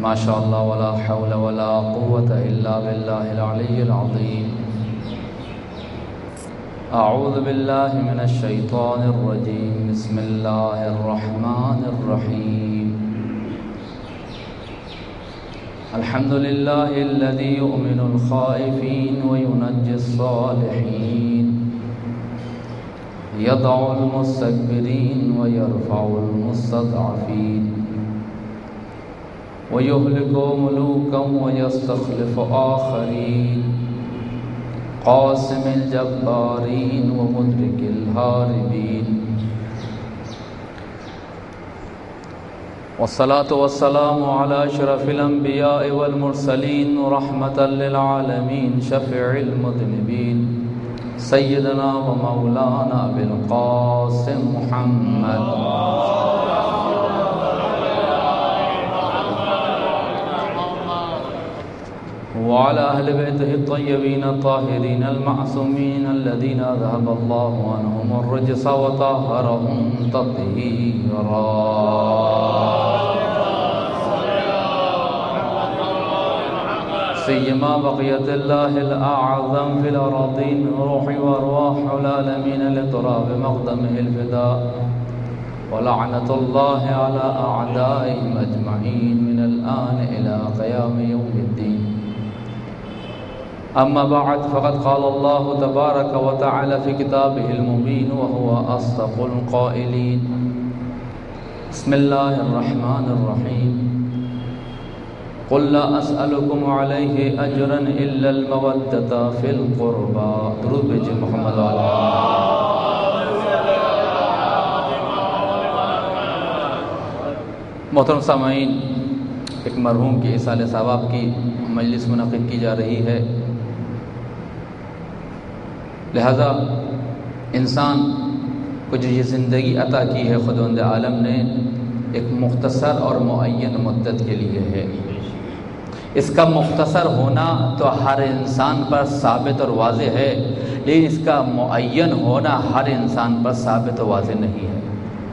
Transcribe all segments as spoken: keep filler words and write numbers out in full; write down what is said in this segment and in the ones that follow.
ما شاء الله ولا حول ولا قوة إلا بالله العلي العظيم. أعوذ بالله من الشيطان الرجيم. بسم الله الرحمن الرحيم. الحمد لله الذي يؤمن الخائفين وينجي الصالحين، يضع المستكبرين ويرفع المستضعفين، ويهلك ملوكا ويستخلف آخرين، قاسم الجبارين ومدرك الهاربين. والصلاة والسلام على أشرف الأنبياء والمرسلين رحمة للعالمين شفيع المذنبين سيدنا ومولانا أبي القاسم محمد وعلى أهل بيته الطيبين الطاهرين المعصومين الذين ذهب الله عنهم الرجس وطهرهم تطهيرا. سيما بقية الله الأعظم في الأراضين روح وأرواح العالمين لتراب مقدمه الفداء، ولعنة الله على أعدائهم أجمعين من الآن إلى قيام يوم الدين. أما بعد، فقد قال الله تبارك وتعالى في كتابه المبين وهو أصدق القائلين. بسم الله الرحمن الرحيم. قل لا أسألكم عليه أجرا إلا المودة في القربى. درود بھیجئے محمد علیہ. محترم سامعین، ایک مرحوم کی ایصال ثواب کی مجلس منعقد کی جا رہی ہے، لہذا انسان کو جو یہ زندگی عطا کی ہے خداوند عالم نے، ایک مختصر اور معین مدت کے لیے ہے. اس کا مختصر ہونا تو ہر انسان پر ثابت اور واضح ہے، لیکن اس کا معین ہونا ہر انسان پر ثابت اور واضح نہیں ہے.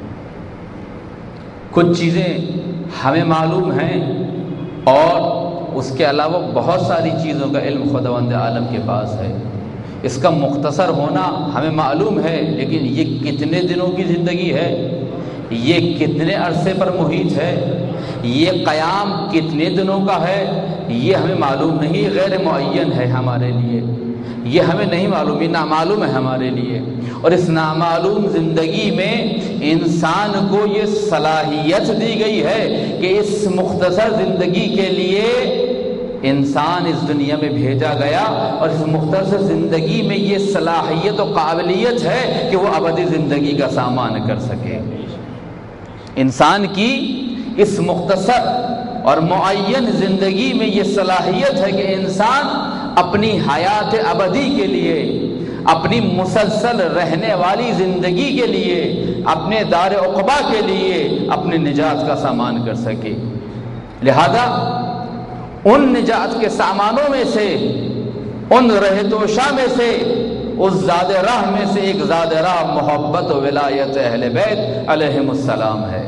کچھ چیزیں ہمیں معلوم ہیں اور اس کے علاوہ بہت ساری چیزوں کا علم خداوند عالم کے پاس ہے. اس کا مختصر ہونا ہمیں معلوم ہے، لیکن یہ کتنے دنوں کی زندگی ہے، یہ کتنے عرصے پر محیط ہے، یہ قیام کتنے دنوں کا ہے، یہ ہمیں معلوم نہیں، غیر معین ہے ہمارے لیے. یہ ہمیں نہیں معلوم، یہ نامعلوم ہے ہمارے لیے. اور اس نامعلوم زندگی میں انسان کو یہ صلاحیت دی گئی ہے کہ اس مختصر زندگی کے لیے انسان اس دنیا میں بھیجا گیا، اور اس مختصر زندگی میں یہ صلاحیت و قابلیت ہے کہ وہ ابدی زندگی کا سامان کر سکے. انسان کی اس مختصر اور معین زندگی میں یہ صلاحیت ہے کہ انسان اپنی حیات ابدی کے لیے، اپنی مسلسل رہنے والی زندگی کے لیے، اپنے دار عقبہ کے لیے اپنی نجات کا سامان کر سکے. لہذا ان نجات کے سامانوں میں سے، ان رہتوشا میں سے، اس زاد راہ میں سے ایک زاد راہ محبت و ولایت اہل بیت علیہم السلام ہے.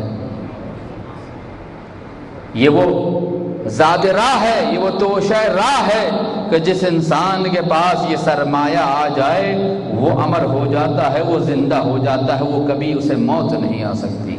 یہ وہ زاد راہ ہے، یہ وہ توشہ راہ ہے کہ جس انسان کے پاس یہ سرمایہ آ جائے وہ امر ہو جاتا ہے، وہ زندہ ہو جاتا ہے، وہ کبھی اسے موت نہیں آ سکتی.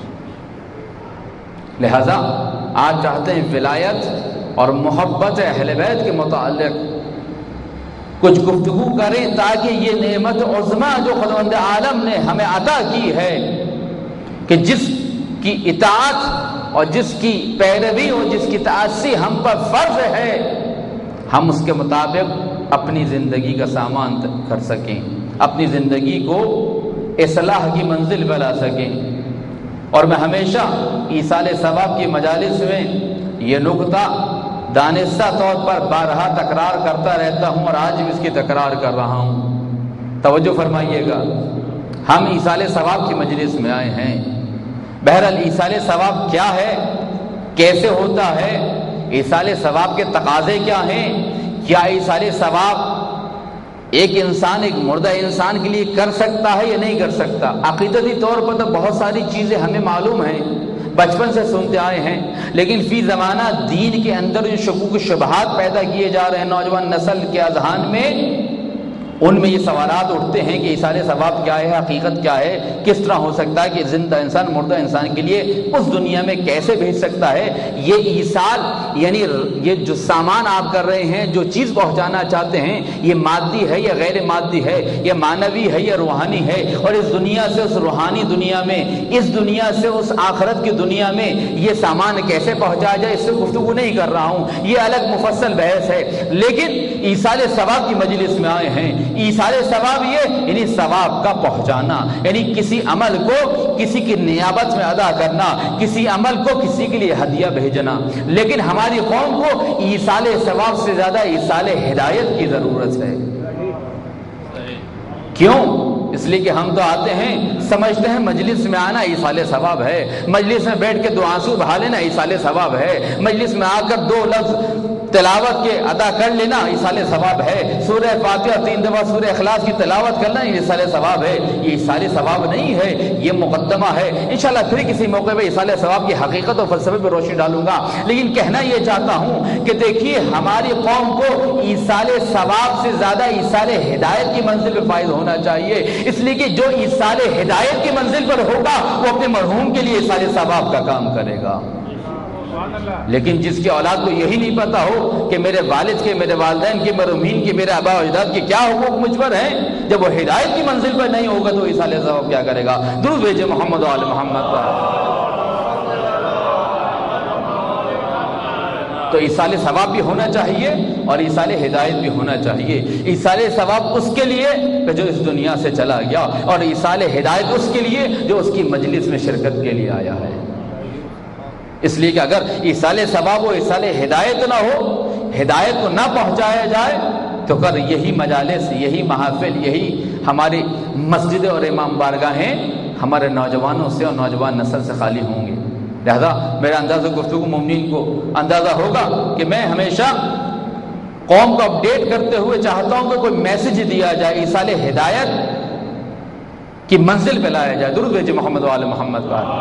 لہذا آج چاہتے ہیں ولایت اور محبت اہل بیت کے متعلق کچھ گفتگو کریں، تاکہ یہ نعمت عظمیٰ جو خداوند عالم نے ہمیں عطا کی ہے کہ جس کی اطاعت اور جس کی پیروی اور جس کی تعصی ہم پر فرض ہے، ہم اس کے مطابق اپنی زندگی کا سامان کر سکیں، اپنی زندگی کو اصلاح کی منزل بنا سکیں. اور میں ہمیشہ ایصال ثواب کی مجالس میں یہ نکتہ دانستہ طور پر بارہا تکرار کرتا رہتا ہوں، اور آج بھی اس کی تکرار کر رہا ہوں. توجہ فرمائیے گا، ہم ایصال ثواب کی مجلس میں آئے ہیں. بہرحال ایصال ثواب کیا ہے، کیسے ہوتا ہے، ایصال ثواب کے تقاضے کیا ہیں، کیا ایصال ثواب ایک انسان ایک مردہ انسان کے لیے کر سکتا ہے یا نہیں کر سکتا. عقیدتی طور پر تو بہت ساری چیزیں ہمیں معلوم ہیں، بچپن سے سنتے آئے ہیں، لیکن فی زمانہ دین کے اندر جو شکوک و شبہات پیدا کیے جا رہے ہیں نوجوان نسل کے اذہان میں، ان میں یہ سوالات اٹھتے ہیں کہ ایصال ثواب کیا ہے، حقیقت کیا ہے، کس طرح ہو سکتا ہے کہ زندہ انسان مردہ انسان کے لیے اس دنیا میں کیسے بھیج سکتا ہے؟ یہ ایصال یعنی یہ جو سامان آپ کر رہے ہیں، جو چیز پہنچانا چاہتے ہیں، یہ مادی ہے یا غیر مادی ہے، یہ معنوی ہے یا روحانی ہے، اور اس دنیا سے اس روحانی دنیا میں، اس دنیا سے اس آخرت کی دنیا میں یہ سامان کیسے پہنچایا جائے، اس سے گفتگو نہیں کر رہا ہوں، یہ الگ مفصل بحث ہے۔ لیکن ایصال ثواب کی مجلس میں آئے ہیں، ایصال ثواب یہ یعنی ثواب کا پہنچانا، یعنی کسی عمل کو کسی کی نیابت میں ادا کرنا، کسی عمل کو کسی کے لیے ہدیہ بھیجنا۔ لیکن ہماری قوم کو ایصال ثواب سے زیادہ ایصال ہدایت کی ضرورت ہے۔ کیوں؟ اس لیے کہ ہم تو آتے ہیں سمجھتے ہیں مجلس میں آنا ایصال ثواب ہے، مجلس میں بیٹھ کے دو آنسو بہا لینا ایصال ثواب ہے، مجلس میں آ کر دو لفظ تلاوت کے ادا کر لینا ایصال ثواب ہے، سورہ فاتحہ تین دفعہ سورہ اخلاص کی تلاوت کرنا ایصال ثواب ہے۔ یہ ایصال ثواب نہیں ہے، یہ مقدمہ ہے۔ انشاءاللہ پھر کسی موقع پہ ایصال ثواب کی حقیقت اور فلسفے پہ روشنی ڈالوں گا، لیکن کہنا یہ چاہتا ہوں کہ دیکھیے ہماری قوم کو ایصال ثواب سے زیادہ ایصال ہدایت کی منزل پہ فائز ہونا چاہیے، اس لیے کہ جو ایصال ہدایت کی منزل پر ہوگا وہ اپنے مرحوم کے لیے ایصال ثواب کا کام کرے گا۔ لیکن جس کی اولاد کو یہی نہیں پتا ہو کہ میرے والد کے، میرے والدین کے، مرحومین کے، میرے آباء و اجداد کے کیا حقوق مجھ پر ہیں، جب وہ ہدایت کی منزل پر نہیں ہوگا تو ایصال ثواب کیا کرے گا؟ درود بھیجے محمد و آل محمد پر۔ تو ایصال ثواب بھی ہونا چاہیے اور ایصال ہدایت بھی ہونا چاہیے۔ ایصال ثواب اس کے لیے کہ جو اس دنیا سے چلا گیا، اور ایصال ہدایت اس کے لیے جو اس کی مجلس میں شرکت کے لیے آیا ہے۔ اس لیے کہ اگر ایصال ثواب و ایصال ہدایت نہ ہو، ہدایت کو نہ پہنچایا جائے، تو کر یہی مجالس، یہی محافل، یہی ہماری مسجد اور امام بارگاہیں ہمارے نوجوانوں سے اور نوجوان نسل سے خالی ہوں گے۔ لہذا میرا اندازہ گفتگو مومنین کو اندازہ ہوگا کہ میں ہمیشہ قوم کو اپڈیٹ کرتے ہوئے چاہتا ہوں کہ کوئی میسج دیا جائے، ایصال ہدایت کی منزل پہ لایا جائے۔ درود بھیجے محمد و آل محمد پر۔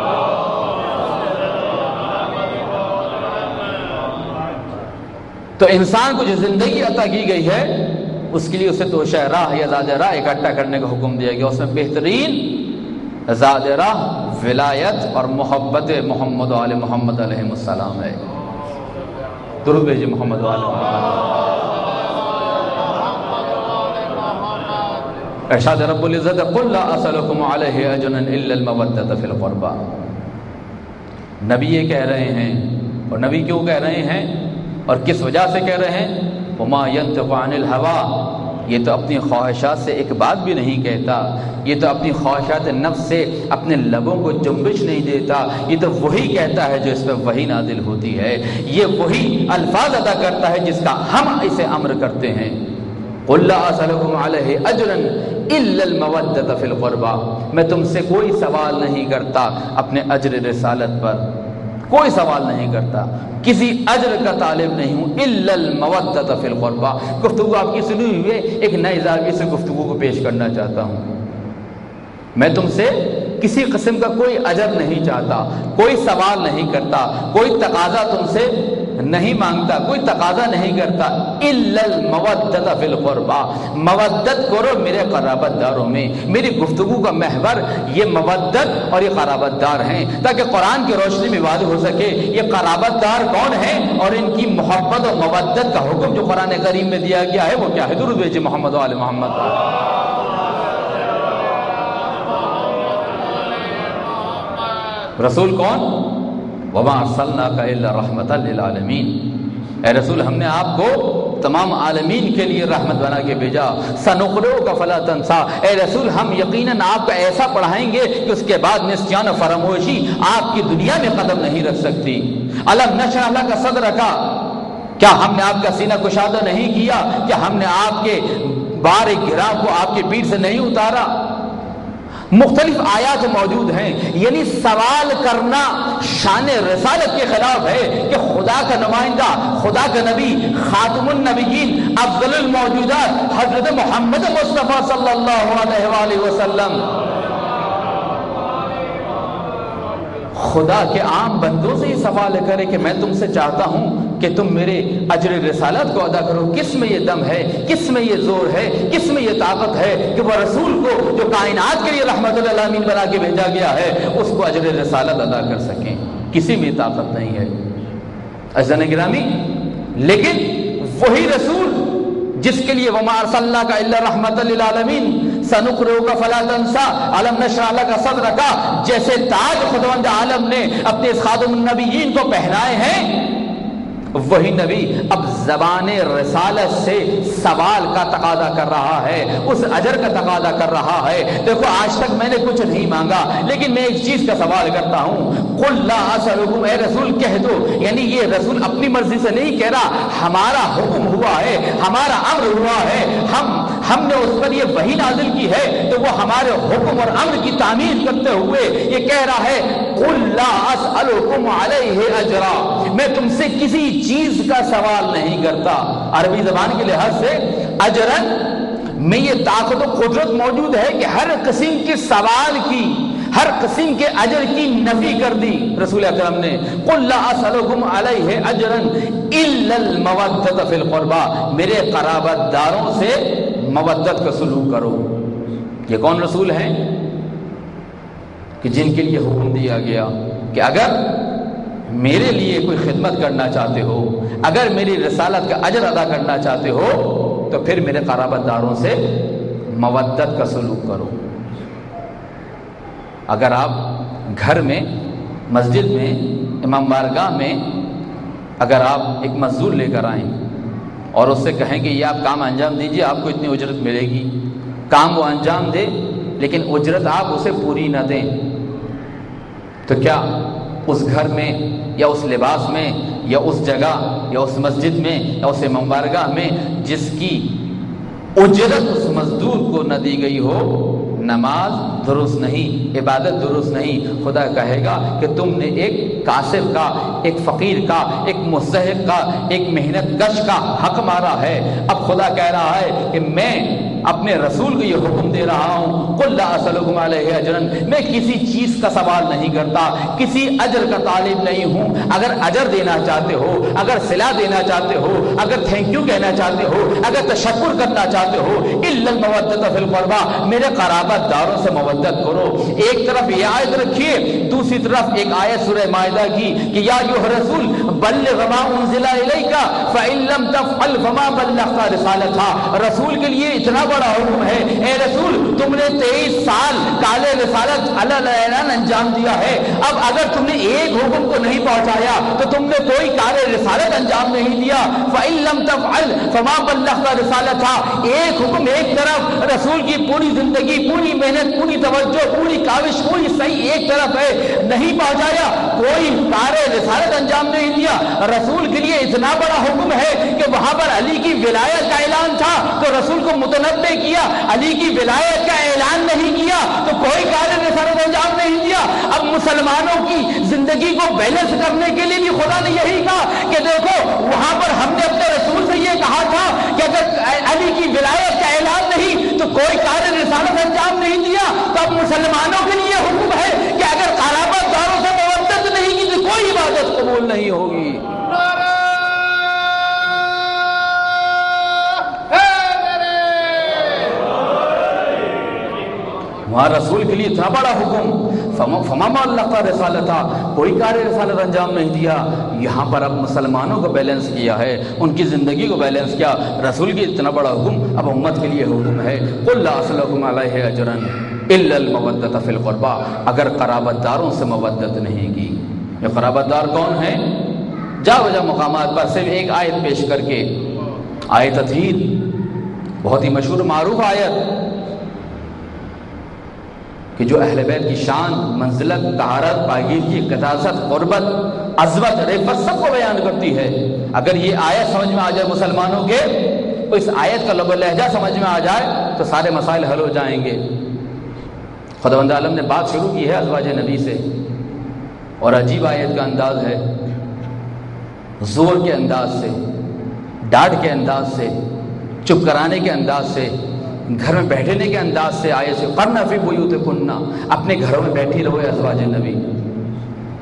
تو انسان کو جو زندگی عطا کی گئی ہے اس کے لیے اسے توشہ راہ یا زاد راہ اکٹھا کرنے کا حکم دیا گیا۔ اس میں بہترین زاد راہ ولایت اور محبت محمد و آل محمد علیہ السلام ہے۔ درود بھیجے محمد و آل محمد۔ ارشاد رب العزت قل لا اسألکم علیہ اجرا الا المودۃ فی القربى۔ نبی یہ کہہ رہے ہیں، اور نبی کیوں کہہ رہے ہیں اور کس وجہ سے کہہ رہے ہیں؟ وما ينطق عن الهوى، یہ تو اپنی خواہشات سے ایک بات بھی نہیں کہتا، یہ تو اپنی خواہشات نفس سے اپنے لبوں کو جنبش نہیں دیتا، یہ تو وہی کہتا ہے جو اس پہ وحی نازل ہوتی ہے، یہ وہی الفاظ ادا کرتا ہے جس کا ہم اسے امر کرتے ہیں۔ قل لا اسألکم علیہ اجرا الا المودۃ فی القربى، میں تم سے کوئی سوال نہیں کرتا اپنے اجر رسالت پر، کوئی سوال نہیں کرتا، کسی اجر کا طالب نہیں ہوں، الا المودۃ فی القربى۔ گفتگو آپ کی سنی ہوئی ایک نئے زاویے سے گفتگو کو پیش کرنا چاہتا ہوں۔ میں تم سے کسی قسم کا کوئی اجر نہیں چاہتا، کوئی سوال نہیں کرتا، کوئی تقاضا تم سے نہیں مانگتا، کوئی تقاضا نہیں کرتا، الا المودۃ فی القربى، مودت کرو میرے قرابت داروں میں۔ میری گفتگو کا محور یہ مودت اور یہ قرابت دار ہیں، تاکہ قرآن کی روشنی میں واضح ہو سکے یہ قرابت دار کون ہیں اور ان کی محبت اور مودت کا حکم جو قرآن کریم میں دیا گیا ہے وہ کیا ہے۔ درود بھیجے محمد و آل محمد۔ رسول کون؟ وما ارسلناک الا رحمۃ للعالمین، اے رسول ہم نے آپ کو تمام عالمین کے لیے رحمت بنا کے بھیجا۔ سنقرئک فلا تنسیٰ، اے رسول ہم یقیناً آپ کو ایسا پڑھائیں گے کہ اس کے بعد نسیان و فراموشی آپ کی دنیا میں قدم نہیں رکھ سکتی۔ الم نشرح لک صدرک، کیا ہم نے آپ کا سینہ کشادہ نہیں کیا؟ کیا ہم نے آپ کے بار گراں کو آپ کے پیٹھ سے نہیں اتارا؟ مختلف آیات موجود ہیں، یعنی سوال کرنا شان رسالت کے خلاف ہے کہ خدا کا نمائندہ، خدا کا نبی، خاتم النبیین، افضل الموجودات حضرت محمد مصطفیٰ صلی اللہ علیہ وآلہ وسلم خدا کے عام بندوں سے ہی سوال کرے کہ میں تم سے چاہتا ہوں کہ تم میرے اجر رسالت کو ادا کرو، کس میں یہ دم ہے، کس میں یہ زور ہے، کس میں یہ طاقت ہے کہ وہ رسول کو جو کائنات کے لیے رحمت للعالمین بنا کے بھیجا گیا ہے اس کو اجر رسالت ادا کر سکیں؟ کسی میں طاقت نہیں ہے عزیزان گرامی۔ لیکن وہی رسول جس کے لیے وما ارسلناک الا رحمت للعالمین سنقرئک فلا تنسى الم نشرح لک صدرک جیسے تاج خداوند عالم نے اپنے خاتم النبیین کو پہنائے ہیں، وہی نبی اب زبان رسالت سے سوال کا تقاضا کر رہا ہے، اس اجر کا تقاضا کر رہا ہے۔ دیکھو آج تک میں نے کچھ نہیں مانگا، لیکن میں ایک چیز کا سوال کرتا ہوں، قل لا اسألکم، اے رسول کہہ دو، یعنی یہ رسول اپنی مرضی سے نہیں کہہ رہا، ہمارا حکم ہوا ہے، ہمارا امر ہوا ہے، ہم ہم نے اس پر یہ وحی نازل کی ہے، تو وہ ہمارے حکم اور امر کی تعمیل کرتے ہوئے یہ کہہ رہا ہے قل لا اسألکم علیہ اجرا، میں تم سے کسی چیز کا سوال نہیں کرتا۔ عربی زبان کے لحاظ سے اجرن میں یہ طاقت و قدرت موجود ہے کہ ہر قسم کے سوال کی، ہر قسم کے اجر کی نفی کر دی رسول اکرم نے۔ قل لا اسألکم علیہ اجرا الا المودۃ فی القربى، میرے قرابت داروں سے مودت کا سلوک کرو۔ یہ کون رسول ہیں کہ جن کے لیے حکم دیا گیا کہ اگر میرے لیے کوئی خدمت کرنا چاہتے ہو، اگر میری رسالت کا اجر ادا کرنا چاہتے ہو تو پھر میرے قرابت داروں سے مودت کا سلوک کرو۔ اگر آپ گھر میں، مسجد میں، امام بارگاہ میں اگر آپ ایک مزدور لے کر آئیں اور اس سے کہیں کہ یہ آپ کام انجام دیجئے، آپ کو اتنی اجرت ملے گی، کام وہ انجام دے لیکن اجرت آپ اسے پوری نہ دیں، تو کیا اس گھر میں یا اس لباس میں یا اس جگہ یا اس مسجد میں یا اس امام بارگاہ میں جس کی اجرت اس مزدور کو نہ دی گئی ہو، نماز درست نہیں، عبادت درست نہیں، خدا کہے گا کہ تم نے ایک کاسب کا، ایک فقیر کا، ایک مستحق کا، ایک محنت کش کا حق مارا ہے۔ اب خدا کہہ رہا ہے کہ میں اپنے رسول کو یہ حکم دے رہا ہوں قل لا اسألکم علیہ اجرا، میں کسی چیز کا سوال نہیں کرتا، کسی اجر کا طالب نہیں ہوں۔ اگر اجر دینا چاہتے ہو، اگر صلہ دینا چاہتے ہو، اگر تھینک یو کہنا چاہتے ہو، اگر تشکر کرنا چاہتے ہو، الا المودۃ فی القربى، میرے قرابت داروں سے مودت کرو۔ ایک طرف یہ آیت رکھیے، دوسری طرف ایک آیت سورہ مائدہ کی کہ یا ایھا الرسول بلغ ما انزل الیک فإن لم تفعل فما بلغت رسالتہ، رسول کے لیے اتنا بڑا حکم ہے، اے رسول تم نے تیئیس سال کالے رسالت اعلان انجام دیا ہے، اب اگر تم نے ایک حکم کو نہیں پہنچایا تو تم نے کوئی کالے رسالت انجام نہیں دیا۔ فإن لم تفعل فما بلغت رسالتہ، ایک حکم ایک طرف، رسول کی پوری زندگی، پوری محنت، پوری توجہ، پوری کاوش، پوری صحیح ایک طرف ہے، نہیں پہنچایا، کوئی کالے رسالت انجام نہیں دیا۔ رسول کے لیے اتنا بڑا حکم ہے کہ وہاں پر علی کی ولایت کا اعلان تھا تو رسول کو متنبع کیا، علی کی ولایت کا اعلان نہیں کیا تو کوئی کار رسالت انجام نہیں دیا۔ اب مسلمانوں کی زندگی کو بیلنس کرنے کے لیے بھی خدا نے یہی کہا کہ دیکھو وہاں پر ہم نے اپنے رسول سے یہ کہا تھا کہ اگر علی کی ولایت کا اعلان نہیں تو کوئی کار رسالت انجام نہیں دیا، تو اب مسلمانوں کے لیے حکم ہے کہ اگر قرابت داروں سے مودت نہیں کی تو کوئی عبادت قبول نہیں ہوگی۔ وہاں رسول کے لیے اتنا بڑا حکم، فما بلغت رسالتہ، کوئی کار رسالت انجام نہیں دیا۔ یہاں پر اب مسلمانوں کو بیلنس کیا ہے، ان کی زندگی کو بیلنس کیا، رسول کی اتنا بڑا حکم اب امت کے لیے حکم ہے قل لا اسألکم علیہ اجرا الا المودۃ فی القربى، اگر قرابت داروں سے مودت نہیں کی۔ یہ قرابت دار کون ہیں؟ جا بجا مقامات پر صرف ایک آیت پیش کر کے، آیت تطہیر، بہت ہی مشہور معروف آیت کہ جو اہل بیت کی شان، منزلت، طہارت، پاکیزگی، قداست، قربت، عظمت، رفعت سب کو بیان کرتی ہے۔ اگر یہ آیت سمجھ میں آ جائے مسلمانوں کے، تو اس آیت کا لب و لہجہ سمجھ میں آ جائے تو سارے مسائل حل ہو جائیں گے۔ خداوند عالم نے بات شروع کی ہے ازواج نبی سے، اور عجیب آیت کا انداز ہے، زور کے انداز سے، ڈانٹ کے انداز سے، چپ کرانے کے انداز سے، گھر میں بیٹھنے کے انداز سے آئے سے قرن فی بیوتکن، اپنے گھروں میں بیٹھی رہو ازواج نبی۔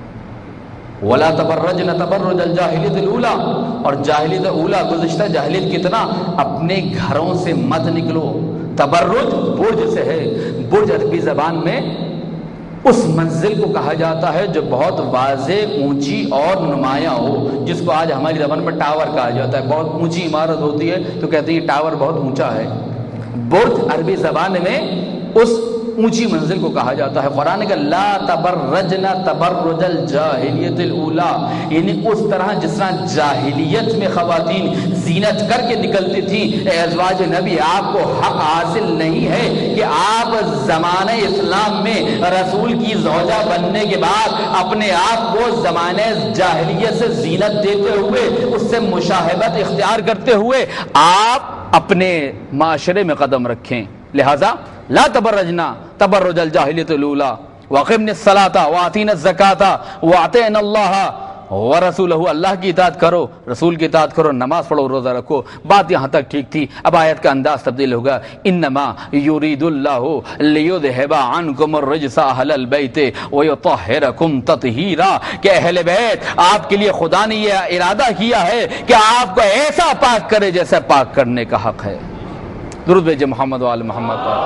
ولا تبرجن تبرج الجاہلیت الاولی، اور جاہلیت اولا گزشتہ جاہلیت کتنا، اپنے گھروں سے مت نکلو. تبرج برج سے ہے. برج عربی زبان میں اس منزل کو کہا جاتا ہے جو بہت واضح، اونچی اور نمایاں ہو، جس کو آج ہماری زبان میں ٹاور کہا جاتا ہے. بہت اونچی عمارت ہوتی ہے تو کہتے ہیں یہ ٹاور بہت اونچا ہے. برج عربی زبان میں اس اونچی منزل کو کہا جاتا ہے. قرآن کا لا تبرجنا تبرج الجاہلیت الاولی، یعنی اس طرح جس طرح جاہلیت میں خواتین زینت کر کے نکلتی تھیں. اے ازواج نبی، آپ کو حق حاصل نہیں ہے کہ آپ زمانہ اسلام میں رسول کی زوجہ بننے کے بعد اپنے آپ کو زمانہ جاہلیت سے زینت دیتے ہوئے، اس سے مشاہبت اختیار کرتے ہوئے آپ اپنے معاشرے میں قدم رکھیں. لہذا لا تبرجنا تبرج الجاہلیت الاولی واقمنا الصلاۃ وآتینا الزکاۃ وأطعنا اللہ ورسولہ، اللہ کی اطاعت کرو، رسول کی اطاعت کرو، نماز پڑھو، روزہ رکھو. بات یہاں تک ٹھیک تھی. اب آیت کا انداز تبدیل ہوگا. انما یرید اللہ لیذھب عنکم الرجس اہل البیت ویطہرکم تطہیرا، کہ اہل بیت آپ کے لیے خدا نے یہ ارادہ کیا ہے کہ آپ کو ایسا پاک کرے جیسا پاک کرنے کا حق ہے. درود بھیجے محمد و آل محمد پر.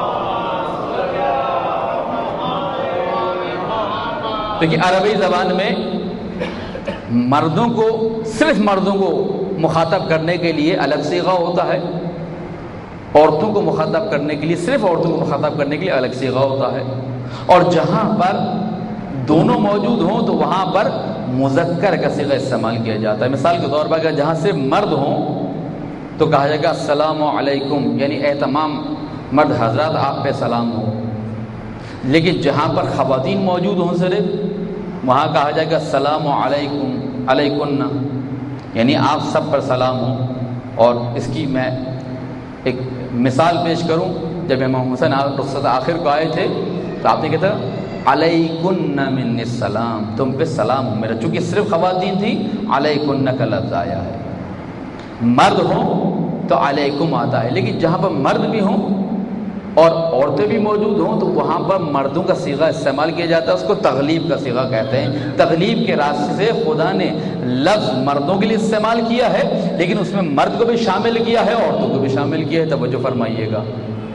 دیکھیے عربی زبان میں مردوں کو، صرف مردوں کو مخاطب کرنے کے لیے الگ صیغہ ہوتا ہے، عورتوں کو مخاطب کرنے کے لیے، صرف عورتوں کو مخاطب کرنے کے لیے الگ صیغہ ہوتا ہے. اور جہاں پر دونوں موجود ہوں تو وہاں پر مذکر کا صیغہ استعمال کیا جاتا ہے. مثال کے طور پر اگر جہاں صرف مرد ہوں تو کہا جائے گا السلام علیکم، یعنی اے تمام مرد حضرات آپ پہ سلام ہو. لیکن جہاں پر خواتین موجود ہوں صرف، وہاں کہا جائے گا السلام علیکم علیکن، یعنی آپ سب پر سلام ہو. اور اس کی میں ایک مثال پیش کروں. جب امام حسین رخصت آخر کو آئے تھے تو آپ نے کہا تھا علیکن من السلام، تم پہ سلام ہو میرا. چونکہ صرف خواتین تھی، علیکن کا لفظ آیا ہے. مرد ہوں تو علیکم آتا ہے. لیکن جہاں پر مرد بھی ہوں اور عورتیں بھی موجود ہوں تو وہاں پر مردوں کا صیغہ استعمال کیا جاتا ہے. اس کو تغلیب کا صیغہ کہتے ہیں. تغلیب کے راستے سے خدا نے لفظ مردوں کے لیے استعمال کیا ہے، لیکن اس میں مرد کو بھی شامل کیا ہے، عورتوں کو بھی شامل کیا ہے. توجہ فرمائیے گا،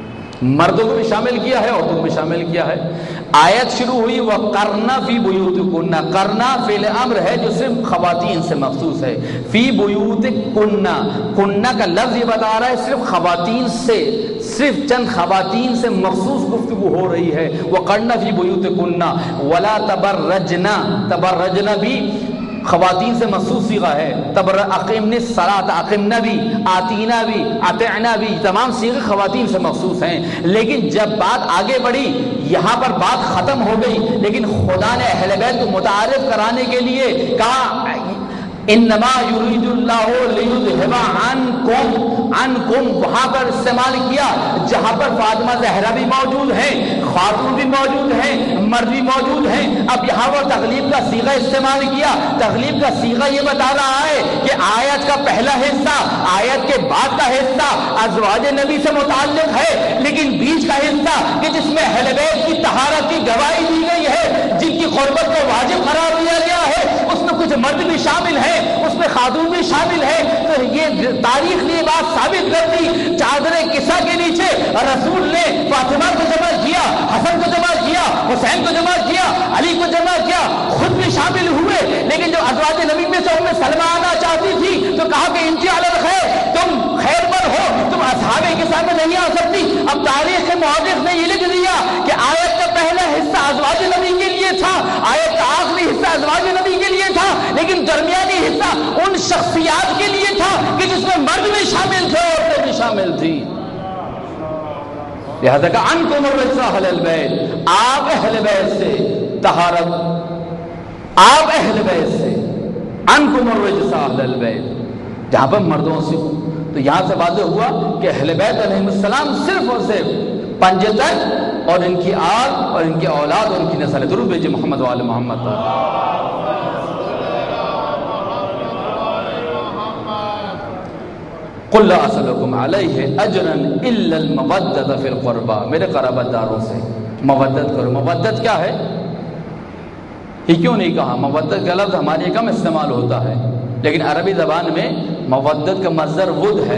مردوں کو بھی شامل کیا ہے، عورتوں کو بھی شامل کیا ہے. آیت شروع ہوئی وَقَرْنَ فِي بُيُوتِكُنَّ، کرنا فعل امر ہے جو صرف خواتین سے مخصوص ہے. فی بُيُوتِكُنَّ، کنہ کا لفظ یہ بتا رہا ہے صرف خواتین سے، صرف چند خواتین سے مخصوص گفتگو ہو رہی ہے. وَقَرْنَ فِي بُيُوتِكُنَّ وَلَا تَبَرَّجْنَ، تبرجنا بھی خواتین سے مخصوص صیغہ ہے. تبر اقیمنا الصلاۃ، اقیمنا بھی، آتینا بھی، اطعنا بھی، تمام صیغے خواتین سے مخصوص ہیں. لیکن جب بات آگے بڑھی یہاں پر بات ختم ہو گئی، لیکن خدا نے اہل بیت کو متعارف کرانے کے لیے کہا انما یرید اللہ لیذھب عنکم، عنکم وہاں پر استعمال کیا جہاں پر فاطمہ زہرا بھی موجود ہیں، خاتون بھی موجود ہیں، مرد بھی موجود ہیں. اب یہاں وہ تغلیب کا صیغہ استعمال کیا. تغلیب کا صیغہ یہ بتا رہا ہے کہ آیت کا پہلا حصہ، آیت کے بعد کا حصہ ازواج نبی سے متعلق ہے، لیکن بیچ کا حصہ کہ جس میں اہل بیت کی طہارت کی گواہی دی گئی ہے، جن کی قربت کو واجب قرار دیا گیا ہے، اس میں کچھ مرد بھی شامل ہیں، اس میں خاتون بھی شامل ہے. تو یہ تاریخ نے بات ثابت کر دی. چادر قصہ کے نیچے رسول نے فاطمہ کو جمع کیا، حسن کو جمع کیا، حسین کو جمع کیا، علی کو جمع کیا، خود بھی شامل ہوئے. لیکن جب ازواج نبی میں سے ام سلمہ آنا چاہتی تھی تو کہا کہ انت علی الخیر، تم خیر پر ہو، تم اصحاب قصہ میں نہیں آ سکتی. اب تاریخ کے مورخ نے یہ لکھ دیا کہ آیت کا پہلا حصہ ازواج نبی کے لیے تھا، آیت کا آخری حصہ ازواج نبی کے لیے تھا، لیکن درمیانی حصہ ان شخصیات کے لیے تھا کہ جس میں مرد بھی شامل تھے، عورتیں بھی شامل تھی. لہذا کہ عنکم الرجس اہل البیت، آپ اہل بیت سے طہارت، آپ اہل بیت سے، عنکم الرجس اہل البیت، جہاں پر مردوں سے ہوں. تو یہاں سے واضح ہوا کہ اہل بیت علیہ السلام صرف اور صرف پنجے تک اور ان کی آل اور ان کی اولاد اور ان کی نسل. درود بھیجئے محمد و آل محمد. قل لا اسألکم علیہ اجرا الا المودۃ فی القربى، میرے قرابت داروں سے مودت کرو. مودت کیا ہے؟ ہی کیوں نہیں کہا؟ مودت کا لفظ ہمارے کم استعمال ہوتا ہے، لیکن عربی زبان میں مودت کا مصدر ود ہے،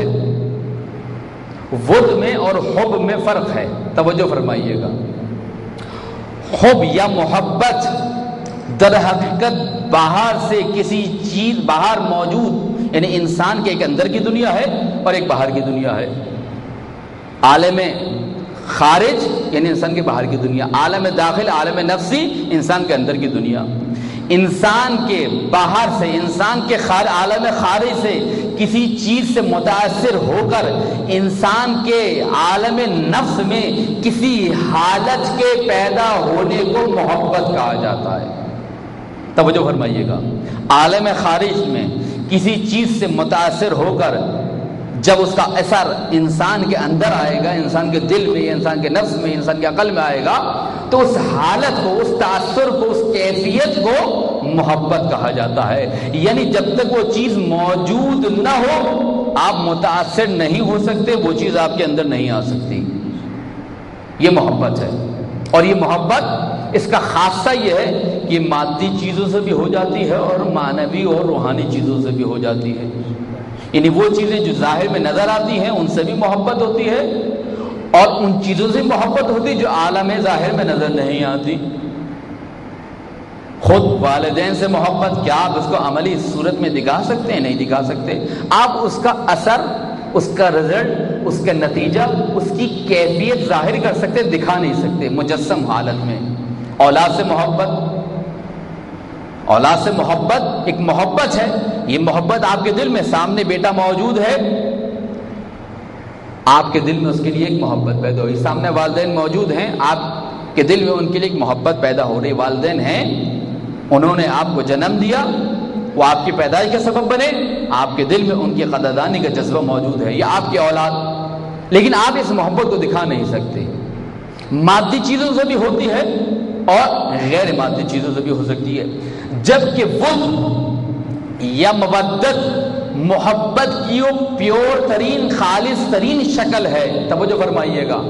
ود میں اور حب میں فرق ہے، توجہ فرمائیے گا۔ حب یا محبت در حقیقت باہر سے کسی چیز، باہر موجود، یعنی انسان کے ایک اندر کی دنیا ہے اور ایک باہر کی دنیا ہے۔ عالم خارج یعنی انسان کے باہر کی دنیا، عالم داخل عالم نفسی انسان کے اندر کی دنیا۔ انسان کے باہر سے، انسان کے خارج عالم خارج سے کسی چیز سے متاثر ہو کر انسان کے عالم نفس میں کسی حالت کے پیدا ہونے کو محبت کہا جاتا ہے۔ توجہ فرمائیے گا، عالم خارج میں کسی چیز سے متاثر ہو کر جب اس کا اثر انسان کے اندر آئے گا، انسان کے دل میں، انسان کے نفس میں، انسان کے عقل میں آئے گا، تو اس حالت کو، اس تاثر کو، اس کیفیت کو محبت کہا جاتا ہے۔ یعنی جب تک وہ چیز موجود نہ ہو آپ متاثر نہیں ہو سکتے، وہ چیز آپ کے اندر نہیں آ سکتی۔ یہ محبت ہے، اور یہ محبت اس کا خاصہ یہ ہے کہ مادی چیزوں سے بھی ہو جاتی ہے اور معنوی اور روحانی چیزوں سے بھی ہو جاتی ہے۔ یعنی وہ چیزیں جو ظاہر میں نظر آتی ہیں ان سے بھی محبت ہوتی ہے، اور ان چیزوں سے محبت ہوتی ہے جو عالم ظاہر میں نظر نہیں آتی۔ خود والدین سے محبت کیا آپ اس کو عملی صورت میں دکھا سکتے ہیں؟ نہیں دکھا سکتے۔ آپ اس کا اثر، اس کا رزلٹ، اس کا نتیجہ، اس کی کیفیت ظاہر کر سکتے، دکھا نہیں سکتے مجسم حالت میں۔ اولاد سے محبت، اولاد سے محبت ایک محبت ہے، یہ محبت آپ کے دل میں، سامنے بیٹا موجود ہے، آپ کے دل میں اس کے لیے ایک محبت پیدا ہوئی۔ سامنے والدین موجود ہیں، آپ کے دل میں ان کے لیے ایک محبت پیدا ہو رہی۔ والدین ہیں، انہوں نے آپ کو جنم دیا، وہ آپ کی پیدائش کا سبب بنے، آپ کے دل میں ان کی قدردانی کا جذبہ موجود ہے، یہ آپ کی اولاد۔ لیکن آپ اس محبت کو دکھا نہیں سکتے۔ مادی چیزوں سے بھی ہوتی ہے اور غیر مادی چیزوں سے بھی ہو سکتی ہے، جبکہ ود یا مودت محبت کی وہ پیور ترین، خالص ترین شکل ہے۔ توجہ فرمائیے گا،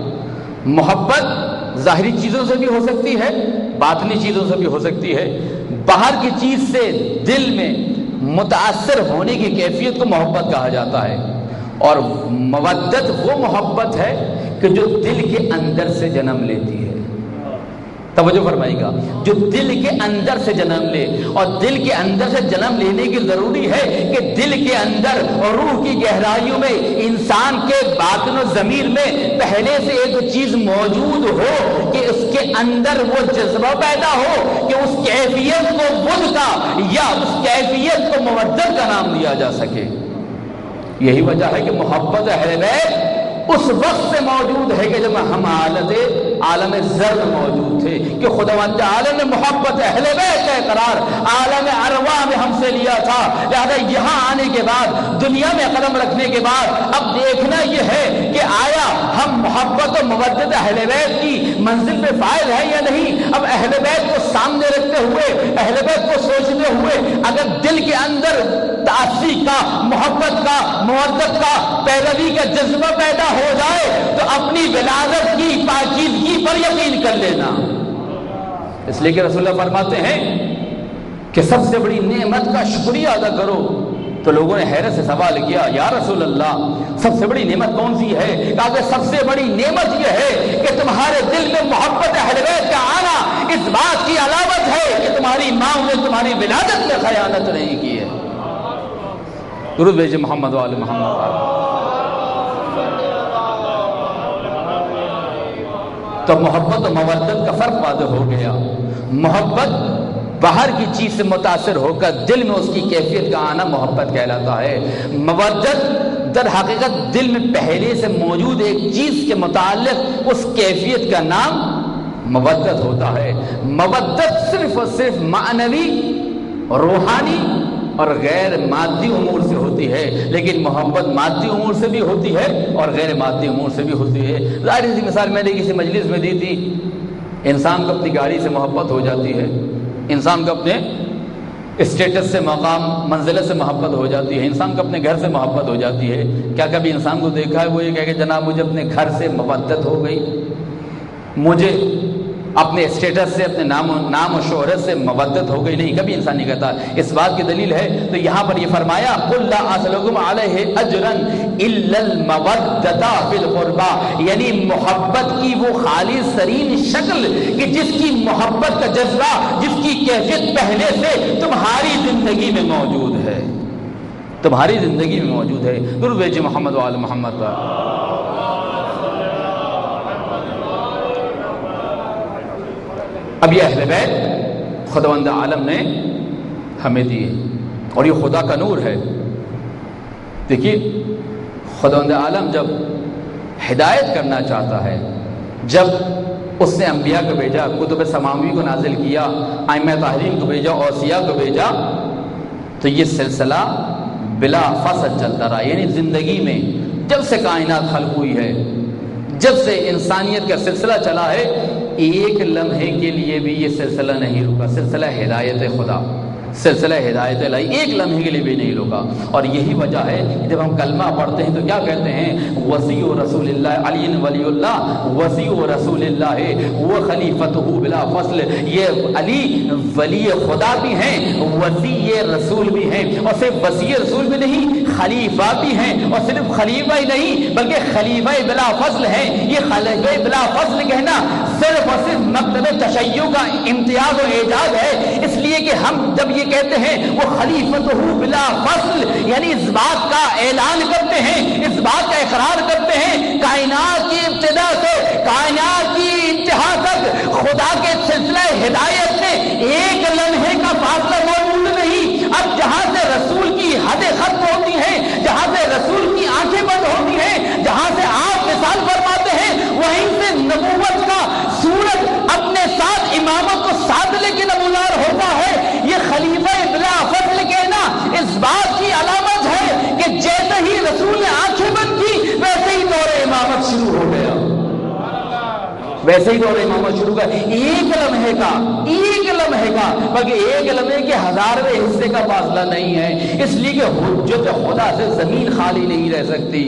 محبت ظاہری چیزوں سے بھی ہو سکتی ہے، باطنی چیزوں سے بھی ہو سکتی ہے۔ باہر کی چیز سے دل میں متاثر ہونے کی کیفیت کو محبت کہا جاتا ہے، اور مودت وہ محبت ہے کہ جو دل کے اندر سے جنم لیتی ہے۔ توجہ فرمائیے گا، جو دل کے اندر سے جنم لے، اور دل کے اندر سے جنم لینے کی ضروری ہے کہ دل کے اندر اور روح کی گہرائیوں میں، انسان کے باطن و ضمیر میں پہلے سے ایک چیز موجود ہو کہ اس کے اندر وہ جذبہ پیدا ہو کہ اس کیفیت کو ود کا یا اس کیفیت کو مودت کا نام دیا جا سکے۔ یہی وجہ ہے کہ محبت اہل بیت اس وقت سے موجود ہے کہ جب ہم حالت عالم زرد موجود تھے، کہ خداوند عالم نے محبت اہل بیت کا اقرار عالم ارواح میں ہم سے لیا تھا۔ لہذا یہاں آنے کے بعد، دنیا میں قدم رکھنے کے بعد اب دیکھنا یہ ہے کہ آیا ہم محبت و مودت اہل بیت کی منزل پہ فائز ہیں یا نہیں۔ اب اہل بیت کو سامنے رکھتے ہوئے، اہل بیت کو سوچتے ہوئے اگر دل کے اندر تعصی کا، محبت کا، مودت کا، پیروی کا جذبہ پیدا ہو جائے تو اپنی ولادت کی پاکیزگی پر یقین کر لینا۔ اس لیے کہ رسول اللہ فرماتے ہیں کہ سب سے بڑی نعمت کا شکریہ ادا کرو۔ تو لوگوں نے حیرت سے سوال کیا، یا رسول اللہ سب سے بڑی نعمت کون سی ہے؟ کہا کہ سب سے بڑی نعمت یہ ہے کہ تمہارے دل میں محبت اہل بیت کا آنا اس بات کی علامت ہے کہ تمہاری ماں نے تمہاری ولادت میں خیانت نہیں کی ہے۔ درود بھیجے محمد و آل محمد۔ تو محبت و مودت کا فرق واضح ہو گیا۔ محبت باہر کی چیز سے متاثر ہو کر دل میں اس کی کیفیت کا آنا محبت کہلاتا ہے۔ مودت در حقیقت دل میں پہلے سے موجود ایک چیز کے متعلق اس کیفیت کا نام مودت ہوتا ہے۔ مودت صرف اور صرف معنوی، روحانی اور غیر مادی امور سے ہوتی ہے، لیکن محبت مادی امور سے بھی ہوتی ہے اور غیر مادی امور سے بھی ہوتی ہے۔ ظاہر سی مثال میں نے کسی مجلس میں دی تھی، انسان کو اپنی گاڑی سے محبت ہو جاتی ہے، انسان کو اپنے اسٹیٹس سے، مقام، منزلت سے محبت ہو جاتی ہے، انسان کو اپنے گھر سے محبت ہو جاتی ہے۔ کیا کبھی انسان کو دیکھا ہے وہ یہ کہے کہ جناب مجھے اپنے گھر سے مودت ہو گئی، مجھے اپنے اسٹیٹس سے، اپنے نام و نام و شہرت سے مودت ہو گئی، نہیں، کبھی انسان نہیں کہتا۔ اس بات کی دلیل ہے تو یہاں پر یہ فرمایا قُلْ لَا أَسْأَلُكُمْ عَلَيْهِ أَجْرًا إِلَّا الْمَوَدَّةَ فِي الْقُرْبَى، یعنی محبت کی وہ خالص ترین شکل کہ جس کی محبت کا جذبہ، جس کی کیفیت پہلے سے تمہاری زندگی میں موجود ہے، تمہاری زندگی میں موجود ہے۔ درود بھیجئے محمد و آل محمد پر۔ اب یہ اہل بیت خداوند عالم نے ہمیں دیے اور یہ خدا کا نور ہے۔ دیکھیے خداوند عالم جب ہدایت کرنا چاہتا ہے، جب اس نے انبیاء کو بھیجا، کتب سماوی کو نازل کیا، ائمہ تحریم کو بھیجا، اوصیاء کو بھیجا، تو یہ سلسلہ بلا فصل چلتا رہا۔ یعنی زندگی میں جب سے کائنات خلق ہوئی ہے، جب سے انسانیت کا سلسلہ چلا ہے، ایک لمحے کے لیے بھی یہ سلسلہ نہیں رکا۔ سلسلہ ہدایت خدا، سلسلہ ہدایت الہی ایک لمحے کے لیے بھی نہیں رکا۔ اور یہی وجہ ہے کہ جب ہم کلمہ پڑھتے ہیں تو کیا کہتے ہیں؟ وصی رسول اللہ علی ولی اللہ، وصی رسول اللہ وہ خلیفتہ بلا فصل۔ یہ علی ولی خدا بھی ہیں، وصی رسول بھی ہیں، اور صرف وصی رسول بھی نہیں، خلیفہ بھی ہیں، اور صرف خلیفہ ہی نہیں بلکہ خلیفہ بلا فصل ہیں۔ یہ خلیفہ بلا فصل کہنا صرف اور صرف مکتب تشیع کا امتیاز و اعجاز ہے، اس لیے کہ ہم جب یہ کہتے ہیں وہ خلیفتہ بلا فصل، یعنی اس بات کا اعلان کرتے ہیں، اس بات کا اقرار کرتے ہیں کائنات کی ابتدا سے کائنات کی انتہا تک خدا کے سلسلہ ہدایت سے ایک لمحے کا فاصلہ موجود نہیں۔ اب جہاں سے رسول کی حدیں ختم ہوتی ہیں، جہاں سے رسول کی آنکھیں بند ہوتی ہیں، جہاں سے آپ مثال فرماتے ہیں، وہیں سے نبوت کا سورج اپنے ساتھ امامت کو ساتھ لے کے نمودار ہوتا ہے۔ یہ خلیفہ بلا فصل کہنا اس بات کی علامت ہے کہ جیسے ہی رسول نے آنکھیں بند کی ویسے ہی دور امامت شروع ہو گیا، ویسے ہی دور امامت شروع ہو گیا۔ ایک لمحے کا ایک لمحے کا بلکہ ایک لمحے کے ہزارویں حصے کا فاصلہ نہیں ہے، اس لیے کہ حجت خدا سے زمین خالی نہیں رہ سکتی۔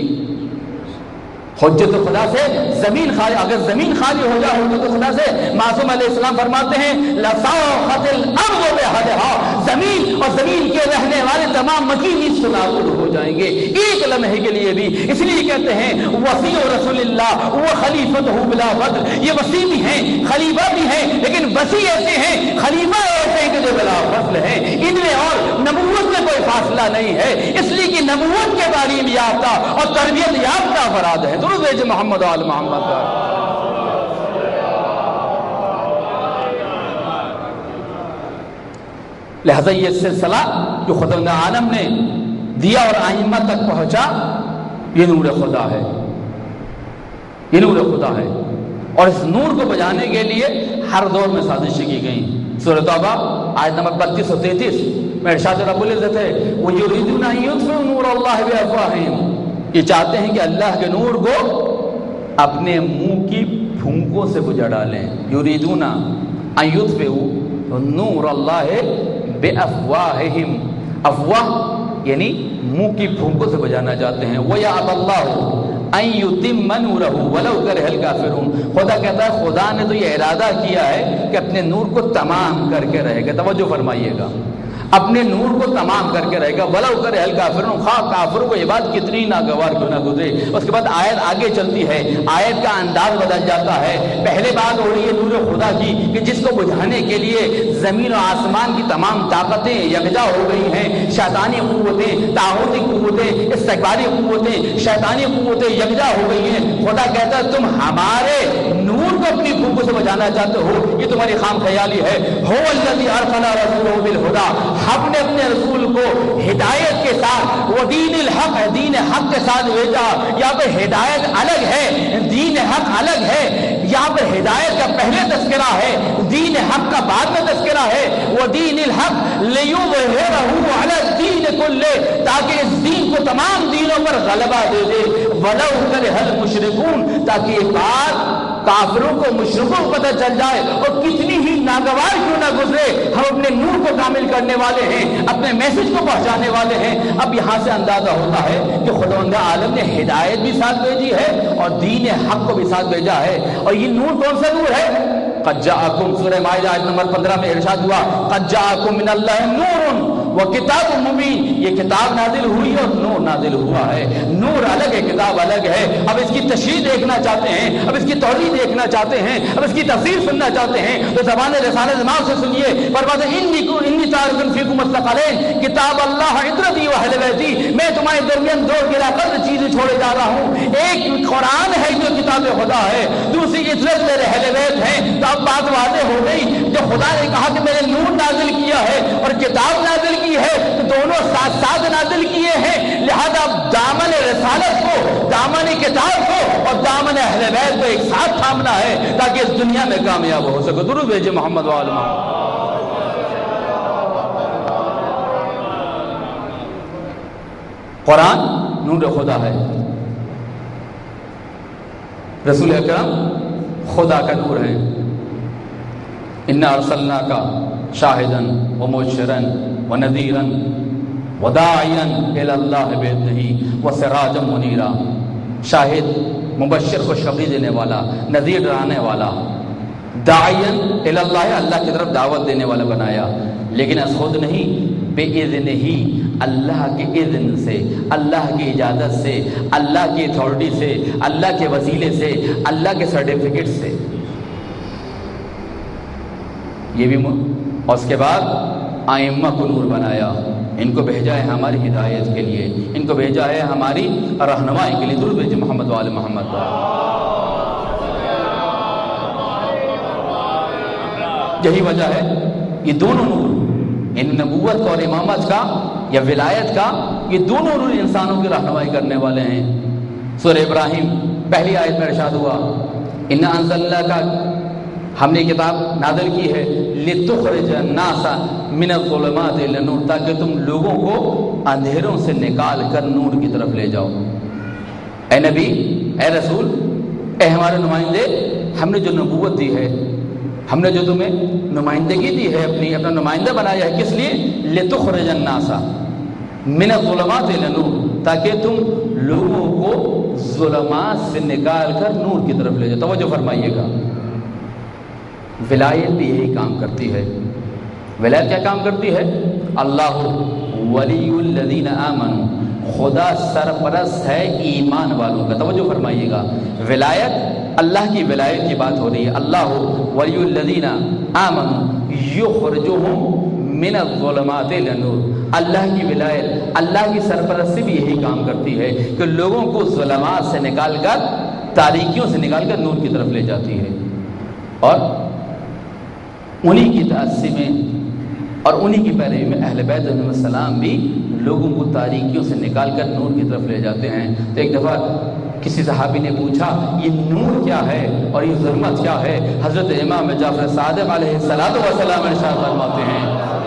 حجت خدا سے زمین خالی، اگر زمین خالی ہو جائے حجت خدا سے، معصوم علیہ السلام فرماتے ہیں لَصَاخَتِ الْأَرْضُ بِأَهْلِهَا، زمین اور زمین کے رہنے والے تمام مکینی سنابود ہو جائیں گے ایک لمحے کے لیے بھی۔ اس لیے کہتے ہیں وصی رسول اللہ وہ خلیفتہ بلا فصل، یہ وصی بھی ہیں، خلیفہ بھی ہیں، لیکن وصی ایسے ہیں، خلیفہ ایسے ہیں کہ جو بلا فصل ہیں، ان میں اور نبوت میں کوئی فاصلہ نہیں ہے، اس لیے کہ نبوت کے تعلیم یافتہ اور تربیت یافتہ افراد ہیں۔ درود بھیجئے محمد آل محمد پر۔ لہذا یہ سلسلہ جو خداوند عالم نے دیا اور ائمہ تک پہنچا، یہ نور خدا ہے، یہ نور خدا ہے، اور اس نور کو بجانے کے لیے ہر دور میں سازشیں کی گئیں۔ سورۃ توبہ آیت نمبر بتیس اور تینتیس میں ارشاد رب العزت ہے وَيُرِيدُونَ أَن يُطْفِئُوا نُورَ اللَّهِ بِأَفْوَاهِهِمْ، یہ چاہتے ہیں کہ اللہ کے نور کو اپنے منہ کی پھونکوں سے بجھا ڈالیں۔ یریدون ان یطفئوا نور اللہ بافواہہم، افواہ یعنی منہ کی پھونکوں سے بجھانا چاہتے ہیں۔ وَيَأْبَى اللَّهُ أَن يُتِمَّ نُورَهُ وَلَوْ كَرِهَ الْكَافِرُونَ، خدا کہتا ہے خدا نے تو یہ ارادہ کیا ہے کہ اپنے نور کو تمام کر کے رہے گا۔ توجہ فرمائیے گا، اپنے نور کو تمام کر کے رہے گا۔ وَلَوْ كَرِهَ الْكَافِرُونَ، خواہ کافروں کو یہ بات کتنی ناگوار کیوں نہ گزرے۔ اس کے بعد آیت آگے چلتی ہے، آیت کا انداز بدل جاتا ہے۔ پہلے بات ہو رہی ہے نور خدا کی کہ جس کو بجھانے کے لیے زمین و آسمان کی تمام طاقتیں یکجا ہو گئی ہیں، شیطانی قوتیں، طاغوتی قوتیں، استکباری قوتیں، شیطانی قوتیں یکجا ہو گئی ہیں۔ خدا کہتا ہے تم ہمارے نور کو اپنی پھونکوں سے بجھانا چاہتے ہو، یہ تمہاری خام خیالی ہے۔ هو الذی ارسل رسولہ بالہدی، ہم نے اپنے رسول کو ہدایت کے ساتھ، وہ دین الحق ہے، دین حق کے ساتھ بھیجا۔ یہاں پہ ہدایت الگ ہے، دین حق الگ ہے۔ یہاں پہ ہدایت کا پہلے تذکرہ ہے، دین حق کا بعد میں تذکرہ ہے۔ وہ دین الحق لیظہرہ علی الدین کلہ، تاکہ اس دین کو تمام دینوں پر غلبہ دے دے۔ ولو کرہ المشرکون، تاکہ یہ بات کافروں کو مشرکوں کو پتہ چل جائے، اور کتنی ہی ناگوار کیوں نہ گزرے، ہم اپنے نور کو کامل کرنے والے ہیں، اپنے میسج کو پہنچانے والے ہیں۔ اب یہاں سے اندازہ ہوتا ہے کہ خداوند عالم نے ہدایت بھی ساتھ بھیجی ہے اور دین حق کو بھی ساتھ بھیجا ہے۔ اور یہ نور کون سا نور ہے؟ قد جاءکم، سورہ مائدہ آیت نمبر پندرہ میں ارشاد ہوا قد جاءکم من اللہ نور و کتاب مبین، یہ کتاب نازل ہوئی اور نور نازل ہوا ہے. نور الگ ہے، کتاب الگ ہے. اب اس کی تشریح دیکھنا چاہتے ہیں، اب اس کی توضیح دیکھنا چاہتے ہیں، اب اس کی تفسیر سننا چاہتے ہیں تو زبان رسالت دماغ سے سنیے. فرماتے ہیں انی کو انی تارک فیکم مستقلین کتاب اللہ عترتی و اہل بیتی، میں تمہارے درمیان دو گرا قدر چیزیں چھوڑے جا رہا ہوں. ایک قرآن ہے جو کتاب خدا ہے، دوسری عترت میرے اہل بیت ہیں. تو اب بات واضح ہو گئی، جو خدا نے کہا کہ میں نے نور نازل کیا ہے اور کتاب نازل کی ہے تو دونوں ساتھ ساتھ نازل کیے ہیں. لہذا دامن رسالت کو، دامن کتاب کو اور دامن اہل بیت کو ایک ساتھ تھامنا ہے تاکہ اس دنیا میں کامیاب ہو سکے. درود بھیجے محمد و آل محمد. قرآن نور خدا ہے، رسول اکرم خدا کا نور ہے. انا ارسلناک شاہدا ومبشرا ونذیرا وداعیا الی اللہ باذنہ وسراجا منیرا. شاہد، مبشر، خوشخبری دینے والا، نذیر ڈرانے والا، داعیا الی اللہ، اللہ کی طرف دعوت دینے والا بنایا. لیکن از خود نہیں، بے اذن ہی، اللہ کے اذن سے، اللہ کی اجازت سے، اللہ کی اتھارٹی سے، اللہ کے وسیلے سے، اللہ کے سرٹیفکیٹ سے. یہ بھی اور اس کے بعد ائمہ کو نور بنایا. ان کو بھیجا ہے ہماری ہدایت کے لیے، ان کو بھیجا ہے ہماری رہنمائی کے لیے. درود بھیجے محمد وآل محمد. یہی وجہ ہے یہ دونوں نور، ان نبوت کا اور امامت کا یا ولایت کا، یہ دونوں نور انسانوں کی رہنمائی کرنے والے ہیں. سورہ ابراہیم پہلی آیت میں ارشاد ہوا انا انزلنا کا، ہم نے کتاب نازل کی ہے لتخرج الناس من الظلمات الی النور، تاکہ تم لوگوں کو اندھیروں سے نکال کر نور کی طرف لے جاؤ. اے نبی، اے رسول، اے ہمارے نمائندے، ہم نے جو نبوت دی ہے، ہم نے جو تمہیں نمائندگی دی ہے، اپنی اپنا نمائندہ بنایا ہے، کس لیے؟ لتخرج الناس من الظلمات الی النور، تاکہ تم لوگوں کو ظلمات سے نکال کر نور کی طرف لے جاؤ. توجہ فرمائیے گا، ولایت بھی یہی کام کرتی ہے. ولایت کیا کام کرتی ہے؟ اللہ ولی الذین آمنوا، خدا سرپرست ہے ایمان والوں کا. توجہ فرمائیے گا، ولایت، اللہ کی ولایت کی بات ہو رہی ہے. اللہ ولی الذین آمنوا یخرجہم من الظلمات الی النور. اللہ کی ولایت، اللہ کی سرپرستی بھی یہی کام کرتی ہے کہ لوگوں کو ظلمات سے نکال کر، تاریکیوں سے نکال کر نور کی طرف لے جاتی ہے. اور انہی کی تأسی میں اور انہی کی پیروی میں اہل بیت علیہ السلام بھی لوگوں کو تاریکیوں سے نکال کر نور کی طرف لے جاتے ہیں. تو ایک دفعہ کسی صحابی نے پوچھا یہ نور کیا ہے اور یہ ظلمت کیا ہے؟ حضرت امام جعفر صادق علیہ الصلوۃ والسلام ارشاد فرماتے ہیں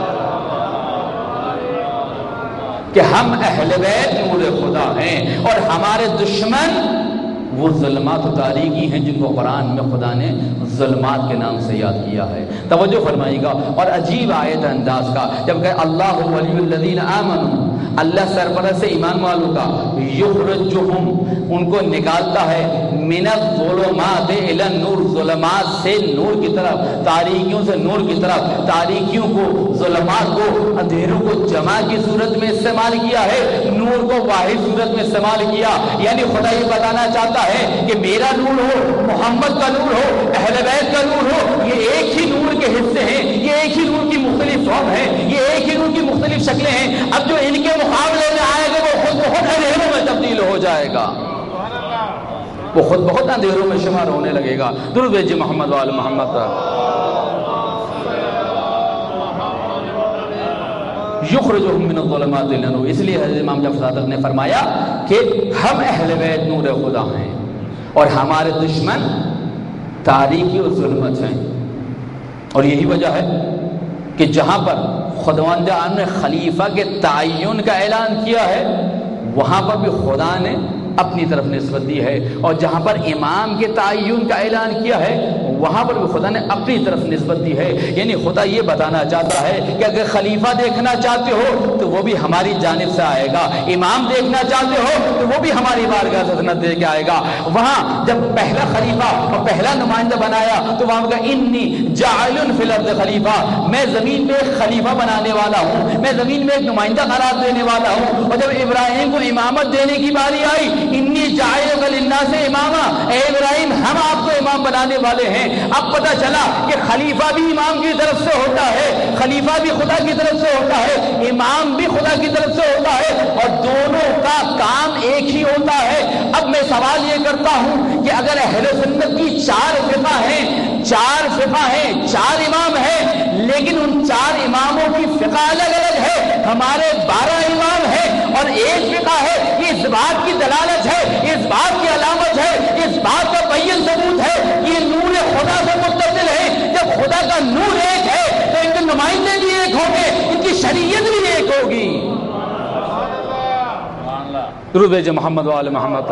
کہ ہم اہل بیت نور خدا ہیں اور ہمارے دشمن وہ ظلمات و تاریکی ہیں جن کو قرآن میں خدا نے ظلمات کے نام سے یاد کیا ہے. توجہ فرمائیے گا. اور عجیب آیت انداز کا، جب کہ اللہ ولی الذین آمنوا، اللہ سرپرست ایمان والوں کا، یخرجہم، ان کو نکالتا ہے، من الظلمات الی النور، ظلمات سے نور کی طرف، تاریکیوں سے نور کی طرف. تاریکیوں کو، ظلمات کو، اندھیروں کو جمع کی صورت میں استعمال کیا ہے، نور کو واحد صورت میں استعمال کیا. یعنی خدا یہ بتانا چاہتا ہے کہ میرا نور ہو، محمد کا نور ہو، اہل بیت کا نور ہو، یہ ایک ہی نور کے حصے ہیں، یہ ایک ہی نور کی مختلف فارم ہیں، یہ ایک ہی نور کی مختلف شکلیں ہیں. اب جو ان کے مقابلے میں آئے گا وہ خود بہت اندھیروں میں تبدیل ہو جائے گا، وہ خود بہت اندھیروں میں شمار ہونے لگے گا. درود بھیجیے محمد وآل محمد. یخرجہم من الظلمات الی النور. اس لیے حضرت امام جعفر صادق نے فرمایا کہ ہم اہل بیت نور خدا ہیں اور ہمارے دشمن تاریکی اور ظلمت ہیں. اور یہی وجہ ہے کہ جہاں پر خداوند عالم نے خلیفہ کے تعین کا اعلان کیا ہے وہاں پر بھی خدا نے اپنی طرف نسبت دی ہے، اور جہاں پر امام کے تعین کا اعلان کیا ہے وہاں پر بھی خدا نے اپنی طرف نسبت دی ہے، یعنی خدا یہ بتانا چاہتا ہے کہ اگر خلیفہ دیکھنا چاہتے ہو تو وہ بھی ہماری جانب سے آئے گا، امام دیکھنا چاہتے ہو تو وہ بھی ہماری بارگاہ سے سند دے کے آئے گا۔ وہاں جب پہلا خلیفہ اور پہلا نمائندہ بنایا تو وہاں کہا انی جاعل فی الارض خلیفہ، میں زمین میں ایک خلیفہ بنانے والا ہوں، میں زمین میں ایک نمائندہ قرار دینے والا ہوں۔ اور جب ابراہیم کو امامت دینے کی باری آئی، انی جاعل للناس اماما، اے ابراہیم ہم آپ کو امام بنانے والے ہیں۔ اب پتہ چلا کہ خلیفہ بھی امام کی طرف سے ہوتا ہے، خلیفہ بھی خدا کی طرف سے ہوتا ہے، امام بھی خدا کی طرف سے ہوتا ہے، اور دونوں کا کام ایک ہی ہوتا ہے۔ اب میں سوال یہ کرتا ہوں کہ اگر اہل سنت کی چار فقہ ہیں، چار فقہ ہیں، چار امام ہیں، لیکن ان چار اماموں کی فقہ الگ الگ ہے، ہمارے بارہ امام ہیں اور ایک فقہ ہے، یہ اس بات کی دلالت ہے، اس بات کی علامت ہے، اس بات کا بین ثبوت ہے کہ یہ نور خدا سے متصل ہے۔ جب خدا کا نور ایک ہے تو ان کے نمائندے بھی ایک ہوں گے، ان کی شریعت بھی ایک ہوگی۔ درود بھیجے محمد و آل محمد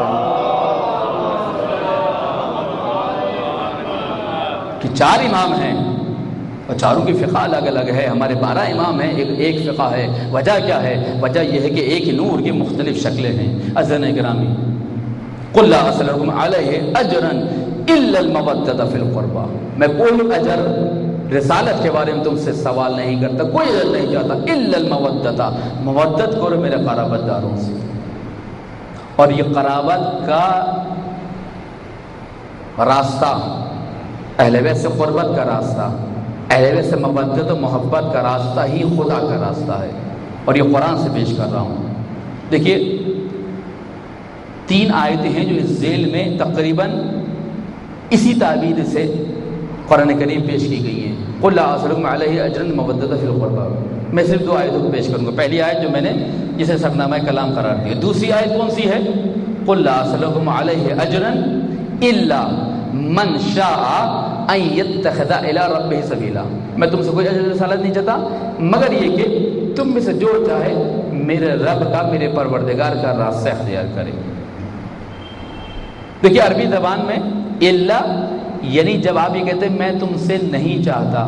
کہ چار امام ہیں اور چاروں کی فقہ الگ الگ ہے، ہمارے بارہ امام ہیں، ایک ایک فقہ ہے۔ وجہ کیا ہے؟ وجہ یہ ہے کہ ایک نور کی مختلف شکلیں ہیں۔ عزیزان گرامی، قل لا اسألکم علیہ اجرا الا المودۃ فی القربى، میں کوئی اجر رسالت کے بارے میں تم سے سوال نہیں کرتا، کوئی اجر نہیں چاہتا، الا المودۃ، مودت کرو میرے قرابت داروں سے۔ اور یہ قرابت کا راستہ، اہل بیت سے قربت کا راستہ، اہل بیت سے مودت و محبت کا راستہ ہی خدا کا راستہ ہے، اور یہ قرآن سے پیش کر رہا ہوں۔ دیکھیے تین آیتیں ہیں جو اس ذیل میں تقریباً اسی تعبیر سے قرآن کریم پیش کی گئی ہیں۔ قل لا اسألکم علیہ اجرا مودۃ فی القربى، میں صرف دو آیتوں کو پیش کروں گا۔ پہلی آیت جو میں نے جسے سرنامہ کلام قرار دیا، دوسری آیت کون سی ہے؟ قل لا اسألکم علیہ اجرا الا من شاء ان یتخذ الی ربہ سبیلا، میں تم سے کوئی اجر رسالت نہیں چاہتا مگر یہ کہ تم میں سے جو چاہے میرے رب کا، میرے پروردگار کا راستہ اختیار کرے۔ دیکھیے عربی زبان میں الا یعنی جب آپ یہ کہتے ہیں میں تم سے نہیں چاہتا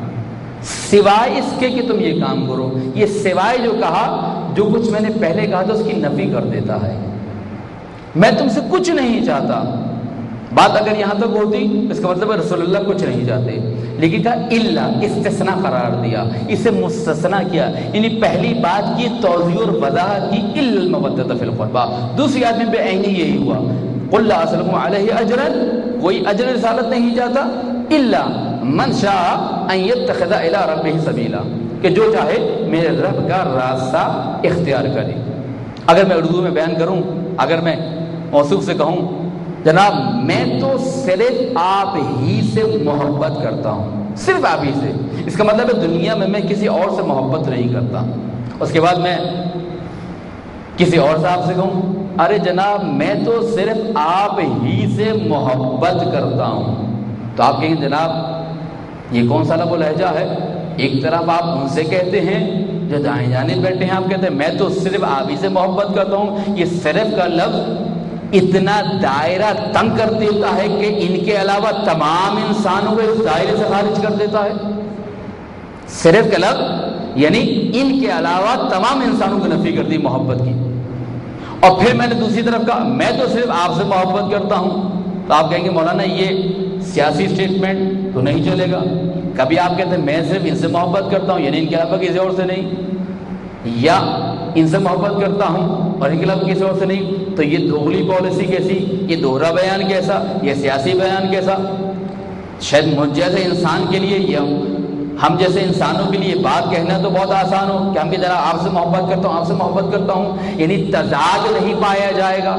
سوائے اس کے کہ تم یہ کام کرو، یہ سوائے جو کہا، جو کچھ میں نے پہلے کہا تھا اس کی نفی کر دیتا ہے۔ میں تم سے کچھ نہیں چاہتا، بات اگر یہاں تک ہوتی اس کا مطلب ہے رسول اللہ کچھ نہیں چاہتے، لیکن کہا الا، استثناء قرار دیا، اسے مستثنیٰ کیا، یعنی پہلی بات کی توضیح اور وضاحت کی، الا المودۃ فی القربى۔ دوسری آیت میں بے عینی یہی ہوا، قل لا اسألکم علیہ اجرا، کوئی اجر رسالت نہیں چاہتا، الا من شاء ان یتخذ الی ربہ سبیلا، کہ جو چاہے میرے رب کا راستہ اختیار کرے۔ اگر میں اردو میں بیان کروں، اگر میں موصوف سے کہوں جناب میں تو صرف آپ ہی سے محبت کرتا ہوں، صرف آپ ہی سے، اس کا مطلب ہے دنیا میں میں کسی اور سے محبت نہیں کرتا۔ اس کے بعد میں کسی اور سے آپ سے کہوں ارے جناب میں تو صرف آپ ہی سے محبت کرتا ہوں، تو آپ کہیں جناب یہ کون سا لب و لہجہ ہے؟ ایک طرف آپ ان سے کہتے ہیں جو دائیں جانب بیٹھے ہیں، آپ کہتے ہیں میں تو صرف آپ ہی سے محبت کرتا ہوں۔ یہ صرف کا لفظ اتنا دائرہ تنگ کر دیتا ہے کہ ان کے علاوہ تمام انسانوں کو اس دائرے سے خارج کر دیتا ہے۔ صرف کا لفظ یعنی ان کے علاوہ تمام انسانوں کو نفی کر دی محبت کی۔ اور پھر میں نے دوسری طرف کہا میں تو صرف آپ سے محبت کرتا ہوں، تو آپ کہیں گے مولانا یہ سیاسی اسٹیٹمنٹ تو نہیں چلے گا۔ کبھی آپ کہتے ہیں میں صرف ان سے محبت کرتا ہوں یعنی ان کے علاوہ کسی اور سے نہیں، یا ان سے محبت کرتا ہوں اور ان کے علاوہ کسی اور سے نہیں، تو یہ دوغلی پالیسی کیسی، یہ دوہرا بیان کیسا، یہ سیاسی بیان کیسا؟ شاید مجھ جیسے انسان کے لیے یا ہم جیسے انسانوں کے لیے بات کہنا تو بہت آسان ہو کہ ہم کی طرح آپ سے محبت کرتا ہوں آپ سے محبت کرتا ہوں، یعنی تضاد نہیں پایا جائے گا۔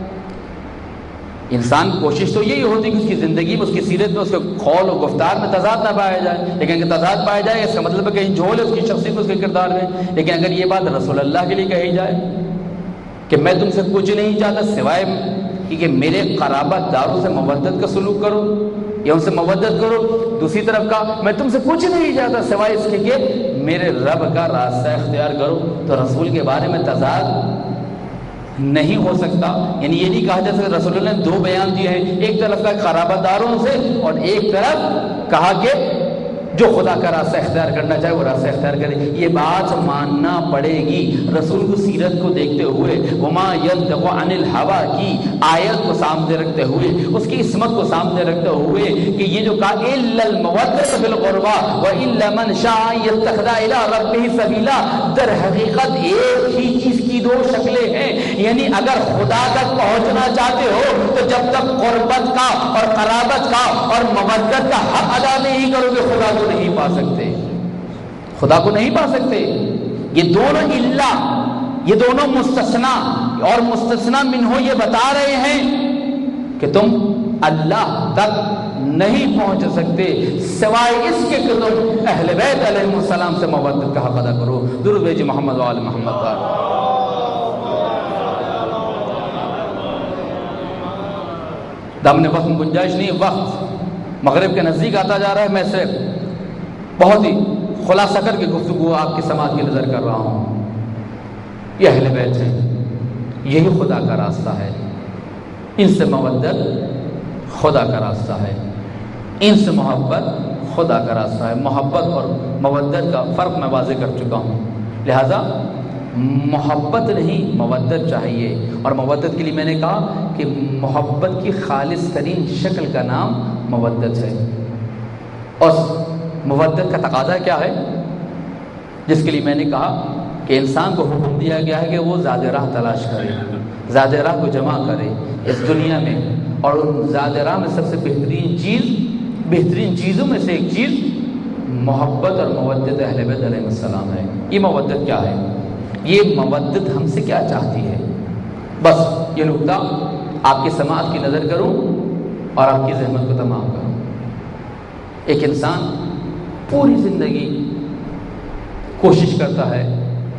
انسان کوشش تو یہی ہوتی کہ اس کی زندگی میں، اس کی سیرت میں، اس کے قول و گفتار میں تضاد نہ پایا جائے، لیکن اگر تضاد پایا جائے اس کا مطلب ہے کہیں جھول ہے اس کی شخصیت میں، اس کے کردار میں۔ لیکن اگر یہ بات رسول اللہ کے لیے کہی جائے کہ میں تم سے کچھ نہیں چاہتا سوائے کہ میرے قرابت داروں سے مودت کا سلوک کرو یا ان سے مودت کرو، دوسری طرف کا میں تم سے کچھ نہیں چاہتا سوائے اس کے کہ میرے رب کا راستہ اختیار کرو، تو رسول کے بارے میں تضاد نہیں ہو سکتا. یعنی یہ نہیں کہا جا سکتا. رسول اللہ نے دو بیان دیے ہیں, ایک طرف کا قرابت داروں سے اور ایک طرف کہا کہ جو خدا کا راستہ اختیار کرنا چاہے وہ راستہ اختیار کرے. یہ بات ماننا پڑے گی. رسول کی سیرت کو دیکھتے ہوئے, وما ينطق عن الهوى کی آیت کو سامنے رکھتے ہوئے, اس کی عصمت کو سامنے رکھتے ہوئے کہ یہ جو کہا الا المودۃ فی القربى والا من شاء يتخذ الى ربه سبیلا, در حقیقت ایک ہی چیز کی دو شکلیں ہیں. یعنی اگر خدا تک پہنچنا چاہتے ہو تو جب تک قربت کا اور قرابت کا اور مودت کا حق ادا نہیں کرو گے خدا کو نہیں پا سکتے. خدا کو نہیں پا سکتے. یہ دونوں الا, یہ دونوں مستثنا اور مستثنا منہ یہ بتا رہے ہیں کہ تم اللہ تک نہیں پہنچ سکتے سوائے اس کے کہ تم اہل بیت علیہ السلام سے مودت کا حق ادا کرو. درود بھیجیے محمد و آل محمد کا. دامن وقت میں گنجائش نہیں, وقت مغرب کے نزدیک آتا جا رہا ہے. میں صرف بہت ہی خلاصہ کر کے گفتگو آپ کی سماعت کی نظر کر رہا ہوں. یہ اہل بیت ہیں, یہی خدا کا راستہ ہے. ان سے مودت خدا کا راستہ ہے, ان سے محبت خدا کا راستہ ہے. محبت اور مودت کا فرق میں واضح کر چکا ہوں. لہذا محبت نہیں مودت چاہیے. اور مودت کے لیے میں نے کہا کہ محبت کی خالص ترین شکل کا نام مودت ہے. اور مودت کا تقاضا کیا ہے, جس کے لیے میں نے کہا کہ انسان کو حکم دیا گیا ہے کہ وہ زاد راہ تلاش کرے, زاد راہ کو جمع کرے اس دنیا میں. اور ان زاد راہ میں سب سے بہترین چیز, بہترین چیزوں میں سے ایک چیز محبت اور مودت اہل بیت علیہ السلام ہے. یہ مودت کیا ہے, یہ مودت ہم سے کیا چاہتی ہے, بس یہ نقطہ آپ کی سماعت کی نظر کروں اور آپ کی ذہنت کو تمام کروں. ایک انسان پوری زندگی کوشش کرتا ہے,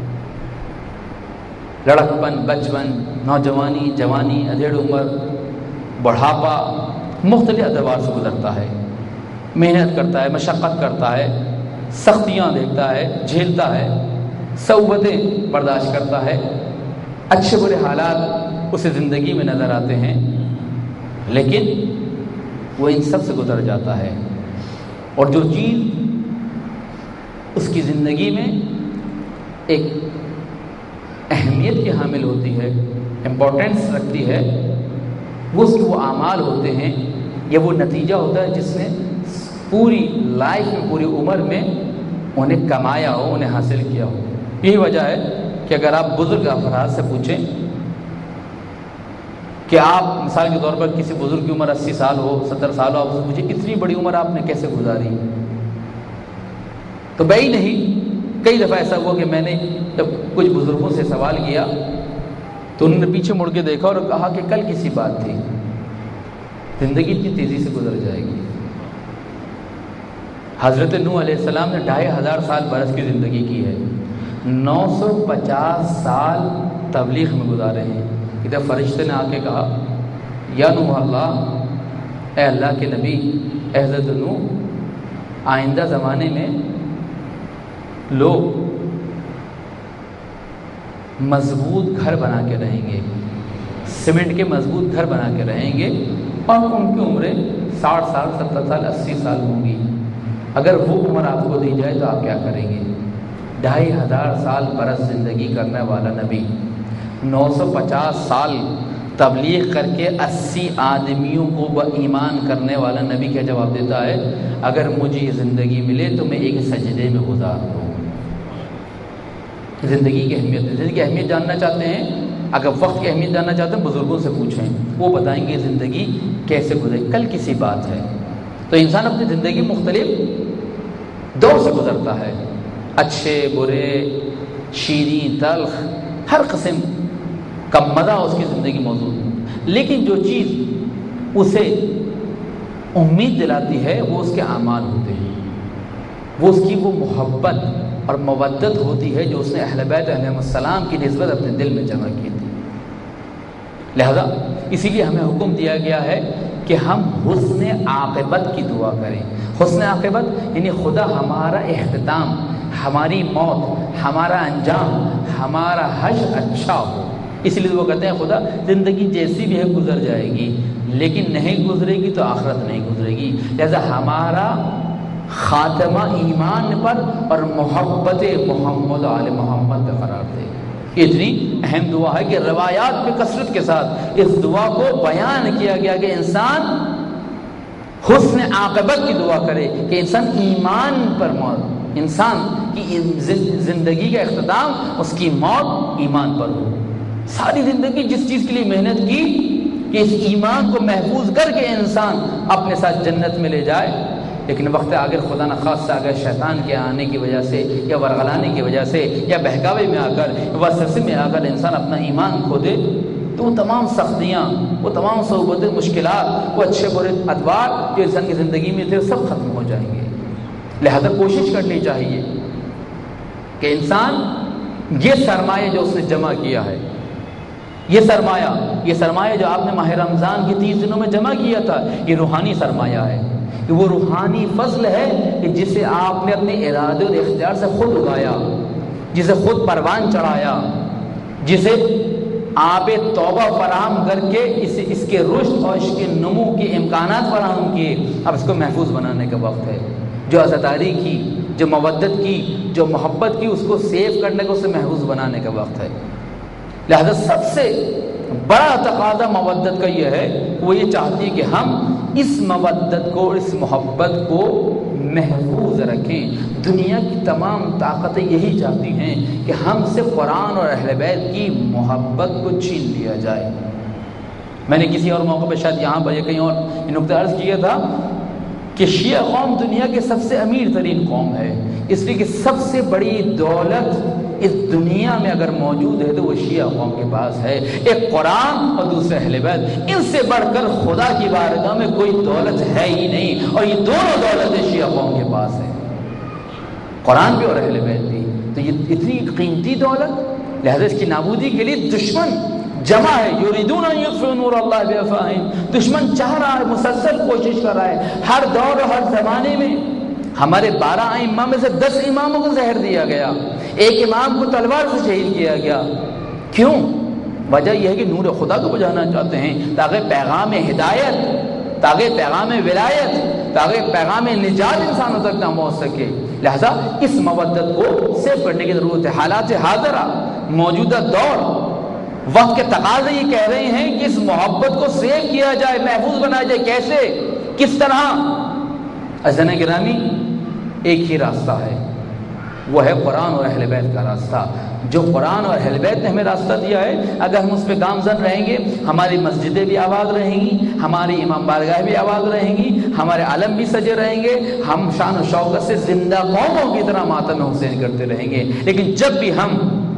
لڑکپن, بچپن, نوجوانی, جوانی, ادھیڑ عمر, بڑھاپا, مختلف ادوار سے گزرتا ہے. محنت کرتا ہے, مشقت کرتا ہے, سختیاں دیکھتا ہے, جھیلتا ہے, صعوبتیں برداشت کرتا ہے. اچھے برے حالات اسے زندگی میں نظر آتے ہیں, لیکن وہ ان سب سے گزر جاتا ہے. اور جو چیز اس کی زندگی میں ایک اہمیت کی حامل ہوتی ہے, امپورٹنس رکھتی ہے, وہ اس کے وہ اعمال ہوتے ہیں یا وہ نتیجہ ہوتا ہے جس نے پوری لائف میں, پوری عمر میں انہیں کمایا ہو, انہیں حاصل کیا ہو. یہی وجہ ہے کہ اگر آپ بزرگ افراد سے پوچھیں کہ آپ مثال کے طور پر کسی بزرگ کی عمر اسی سال ہو, ستر سال ہو, آپ سے پوچھیں اتنی بڑی عمر آپ نے کیسے گزاری, تو بھائی نہیں. کئی دفعہ ایسا ہوا کہ میں نے جب کچھ بزرگوں سے سوال کیا تو انہوں نے پیچھے مڑ کے دیکھا اور کہا کہ کل کسی بات تھی, زندگی اتنی تیزی سے گزر جائے گی. حضرت نوح علیہ السلام نے ڈھائی ہزار سال برس کی زندگی کی ہے, نو سو پچاس سال تبلیغ میں گزارے ہیں. ادھر فرشتے نے آ کے کہا یا نوح اللہ, اے اللہ کے نبی اے حضرت نوح, آئندہ زمانے میں لوگ مضبوط گھر بنا کے رہیں گے, سیمنٹ کے مضبوط گھر بنا کے رہیں گے, اور ان کی عمریں ساٹھ سال, ستر سال, اسی سال ہوں گی. اگر وہ عمر آپ کو دی جائے تو آپ کیا کریں گے؟ ڈھائی ہزار سال برس زندگی کرنے والا نبی, نو سو پچاس سال تبلیغ کر کے اسی آدمیوں کو ایمان کرنے والا نبی کیا جواب دیتا ہے, اگر مجھے یہ زندگی ملے تو میں ایک سجدے میں گزار دوں. زندگی کی اہمیت, زندگی کی اہمیت جاننا چاہتے ہیں, اگر وقت کی اہمیت جاننا چاہتے ہیں بزرگوں سے پوچھیں, وہ بتائیں گے زندگی کیسے گزرے. کل کسی بات ہے. تو انسان اپنی زندگی مختلف دور سے گزرتا ہے, اچھے برے, شیریں تلخ, ہر قسم کا مزہ اس کی زندگی موجود ہے. لیکن جو چیز اسے امید دلاتی ہے وہ اس کے اعمال ہوتے ہیں, وہ اس کی وہ محبت اور مودت ہوتی ہے جو اس نے اہل بیت علیہ السلام کی نسبت اپنے دل میں جمع کی تھی. لہذا اسی لیے ہمیں حکم دیا گیا ہے کہ ہم حسن عاقبت کی دعا کریں. حسن عاقبت یعنی خدا ہمارا اختتام, ہماری موت, ہمارا انجام, ہمارا حشر اچھا ہو. اس لیے وہ کہتے ہیں خدا زندگی جیسی بھی ہے گزر جائے گی، لیکن نہیں گزرے گی تو آخرت نہیں گزرے گی، لہذا ہمارا خاتمہ ایمان پر اور محبت محمد آل محمد پہ قرار دے۔ اتنی اہم دعا ہے کہ روایات میں کثرت کے ساتھ اس دعا کو بیان کیا گیا کہ انسان حسن عاقبت کی دعا کرے، کہ انسان ایمان پر موت، انسان کی زندگی کا اختتام اس کی موت ایمان پر ہو۔ ساری زندگی جس چیز کے لیے محنت کی کہ اس ایمان کو محفوظ کر کے انسان اپنے ساتھ جنت میں لے جائے، لیکن وقت اگر خدا نخواستہ اگر شیطان کے آنے کی وجہ سے یا ورغلانے کی وجہ سے یا بہکاوے میں آ کر وسوسے میں آ کر انسان اپنا ایمان کھو دے تو وہ تمام سختیاں، وہ تمام صعوبتیں، مشکلات، وہ اچھے برے ادوار جو انسان کی زندگی میں تھے وہ سب ختم ہو جائیں گے۔ لہذا کوشش کرنی چاہیے کہ انسان یہ سرمایہ جو اس نے جمع کیا ہے، یہ سرمایہ یہ سرمایہ جو آپ نے ماہ رمضان کے تیس دنوں میں جمع کیا تھا، یہ روحانی سرمایہ ہے، کہ وہ روحانی فضل ہے کہ جسے آپ نے اپنے ارادے اور اختیار سے خود اگایا، جسے خود پروان چڑھایا، جسے آپ توبہ فراہم کر کے اس اس کے رشد اور اس کے نمو کے امکانات فراہم کیے۔ اب اس کو محفوظ بنانے کا وقت ہے۔ جو عزاداری کی، جو مودت کی، جو محبت کی، اس کو سیو کرنے کا، اسے محفوظ بنانے کا وقت ہے۔ لہذا سب سے بڑا تقاضا مودت کا یہ ہے، وہ یہ چاہتی ہے کہ ہم اس مودت کو، اس محبت کو محفوظ رکھیں۔ دنیا کی تمام طاقتیں یہی چاہتی ہیں کہ ہم سے قرآن اور اہل بیت کی محبت کو چھین لیا جائے۔ میں نے کسی اور موقع پہ شاید یہاں پر یا کہیں اور یہ نقطہ عرض کیا تھا کہ شیعہ قوم دنیا کے سب سے امیر ترین قوم ہے، اس لیے کہ سب سے بڑی دولت اس دنیا میں اگر موجود ہے تو وہ شیعہ قوم کے پاس ہے، ایک قرآن اور دوسرے اہل بیت۔ ان سے بڑھ کر خدا کی بارگاہ میں کوئی دولت ہے ہی نہیں، اور یہ دونوں دولتیں شیعہ قوم کے پاس ہیں، قرآن بھی اور اہل بیت بھی۔ تو یہ اتنی قیمتی دولت، لہذا اس کی نابودی کے لیے دشمن جمع ہے۔ یریدون ان یطفئوا نور اللہ بافواہہم، دشمن چاہ رہا ہے، مسلسل کوشش کر رہا ہے، ہر دور اور ہر زمانے میں۔ ہمارے بارہ ائمہ میں سے دس اماموں کو زہر دیا گیا، ایک امام کو تلوار سے شہید کیا گیا۔ کیوں؟ وجہ یہ ہے کہ نور خدا کو بجھانا چاہتے ہیں، تاکہ پیغام ہدایت، تاکہ پیغام ولایت، تاکہ پیغام نجات انسانوں تک نہ پہنچ سکے۔ لہذا اس مودت کو سیو کرنے کی ضرورت ہے۔ حالات حاضرہ، موجودہ دور، وقت کے تقاضے یہ کہہ رہے ہیں کہ اس محبت کو سیو کیا جائے، محفوظ بنایا جائے۔ کیسے؟ کس طرح؟ عزیزان گرامی، ایک ہی راستہ ہے، وہ ہے قرآن اور اہل بیت کا راستہ۔ جو قرآن اور اہل بیت نے ہمیں راستہ دیا ہے، اگر ہم اس پہ گامزن رہیں گے، ہماری مسجدیں بھی آباد رہیں گی، ہماری امام بارگاہ بھی آباد رہیں گی، ہمارے علم بھی سجے رہیں گے، ہم شان و شوکت سے زندہ قوموں کی طرح ماتم حسین کرتے رہیں گے۔ لیکن جب بھی ہم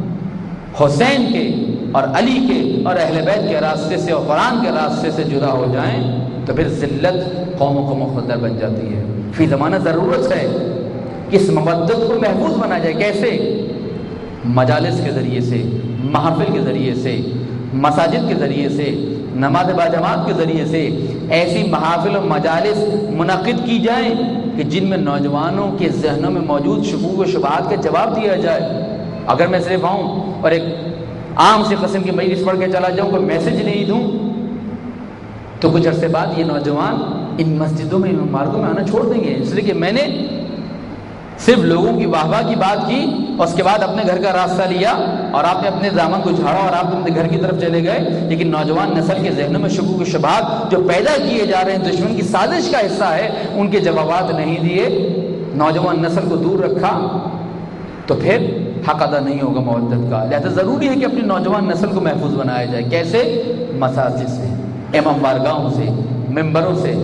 حسین کے اور علی کے اور اہل بیت کے راستے سے اور قرآن کے راستے سے جدا ہو جائیں تو پھر ذلت قوموں کو مخدر بن جاتی ہے۔ فی زمانہ ضرورت ہے کہ اس مودت کو محفوظ بنایا جائے۔ کیسے؟ مجالس کے ذریعے سے، محافل کے ذریعے سے، مساجد کے ذریعے سے، نماز باجماعت کے ذریعے سے ایسی محافل اور مجالس منعقد کی جائیں کہ جن میں نوجوانوں کے ذہنوں میں موجود شکوک و شبہات کا جواب دیا جائے۔ اگر میں صرف آؤں اور ایک عام سی قسم کی مجلس پڑھ کے چلا جاؤں، کوئی میسج نہیں دوں، تو کچھ عرصے بعد یہ نوجوان ان مسجدوں میں، ان مارگوں میں آنا چھوڑ دیں گے، اس لیے کہ میں نے صرف لوگوں کی واہ واہ کی بات کی اور اس کے بعد اپنے گھر کا راستہ لیا اور آپ نے اپنے دامن کو جھاڑا اور آپ اپنے گھر کی طرف چلے گئے۔ لیکن نوجوان نسل کے ذہنوں میں شکوک و شبہات جو پیدا کیے جا رہے ہیں، دشمن کی سازش کا حصہ ہے، ان کے جوابات نہیں دیے، نوجوان نسل کو دور رکھا، تو پھر حق ادا نہیں ہوگا مودت کا۔ لہذا ضروری ہے کہ اپنی نوجوان نسل کو محفوظ بنایا جائے۔ کیسے؟ مساجد سے، امام بارگاہوں سے، ممبروں سے،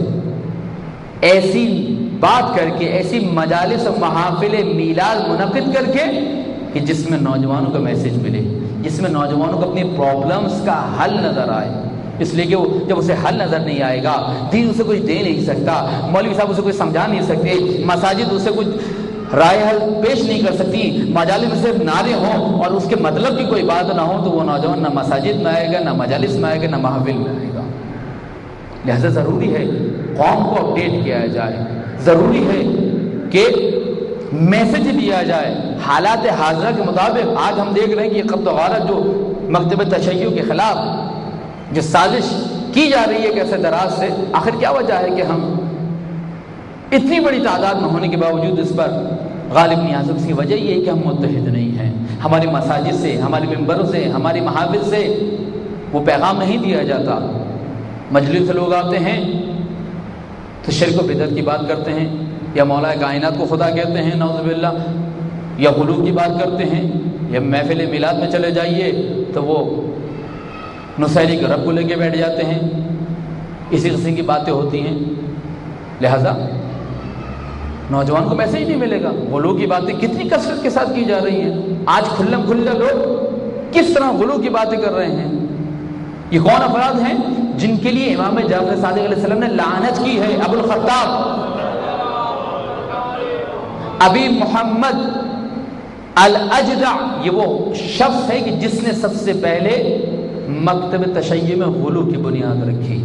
ایسی بات کر کے، ایسی مجالس و محافل میلاد منعقد کر کے کہ جس میں نوجوانوں کا میسج ملے، جس میں نوجوانوں کو اپنی پرابلمز کا حل نظر آئے۔ اس لیے کہ وہ جب اسے حل نظر نہیں آئے گا، دین اسے کچھ دے نہیں سکتا، مولوی صاحب اسے کچھ سمجھا نہیں سکتے، مساجد اسے کچھ رائے حل پیش نہیں کر سکتی، مجالس میں صرف نعرے ہوں اور اس کے مطلب کی کوئی بات نہ ہو، تو وہ نوجوان نہ مساجد میں آئے گا، نہ مجالس میں آئے گا، نہ محافل میں آئے گا۔ لہذا ضروری ہے قوم کو اپڈیٹ کیا جائے، ضروری ہے کہ میسج دیا جائے حالات حاضرہ کے مطابق۔ آج ہم دیکھ رہے ہیں کہ یہ قبض و غارت جو مکتب تشیع کے خلاف جو سازش کی جا رہی ہے کیسے دراز سے، آخر کیا وجہ ہے کہ ہم اتنی بڑی تعداد میں ہونے کے باوجود اس پر غالب نہیں آ سکتے؟ اس کی وجہ یہ ہے کہ ہم متحد نہیں ہیں. ہماری مساجد سے، ہمارے ممبروں سے، ہماری محافل سے وہ پیغام نہیں دیا جاتا. مجلس سے لوگ آتے ہیں تو شرک و بدعت کی بات کرتے ہیں، یا مولا کائنات کو خدا کہتے ہیں نعوذ باللہ، یا غلو کی بات کرتے ہیں، یا محفل میلاد میں چلے جائیے تو وہ نصیری کے رب کو لے کے بیٹھ جاتے ہیں. اسی قسم کی باتیں ہوتی ہیں. لہذا نوجوان کو میسج نہیں ملے گا. غلو کی باتیں کتنی کثرت کے ساتھ کی جا رہی ہیں. آج کھلم کھلا لوگ کس طرح غلو کی باتیں کر رہے ہیں. یہ کون افراد ہیں جن کے لیے امام جعفر صادق علیہ السلام نے لعنت کی ہے؟ ابو الخطاب ابی محمد الاجدع، یہ وہ شخص ہے کہ جس نے سب سے پہلے مکتب تشیع میں غلو کی بنیاد رکھی.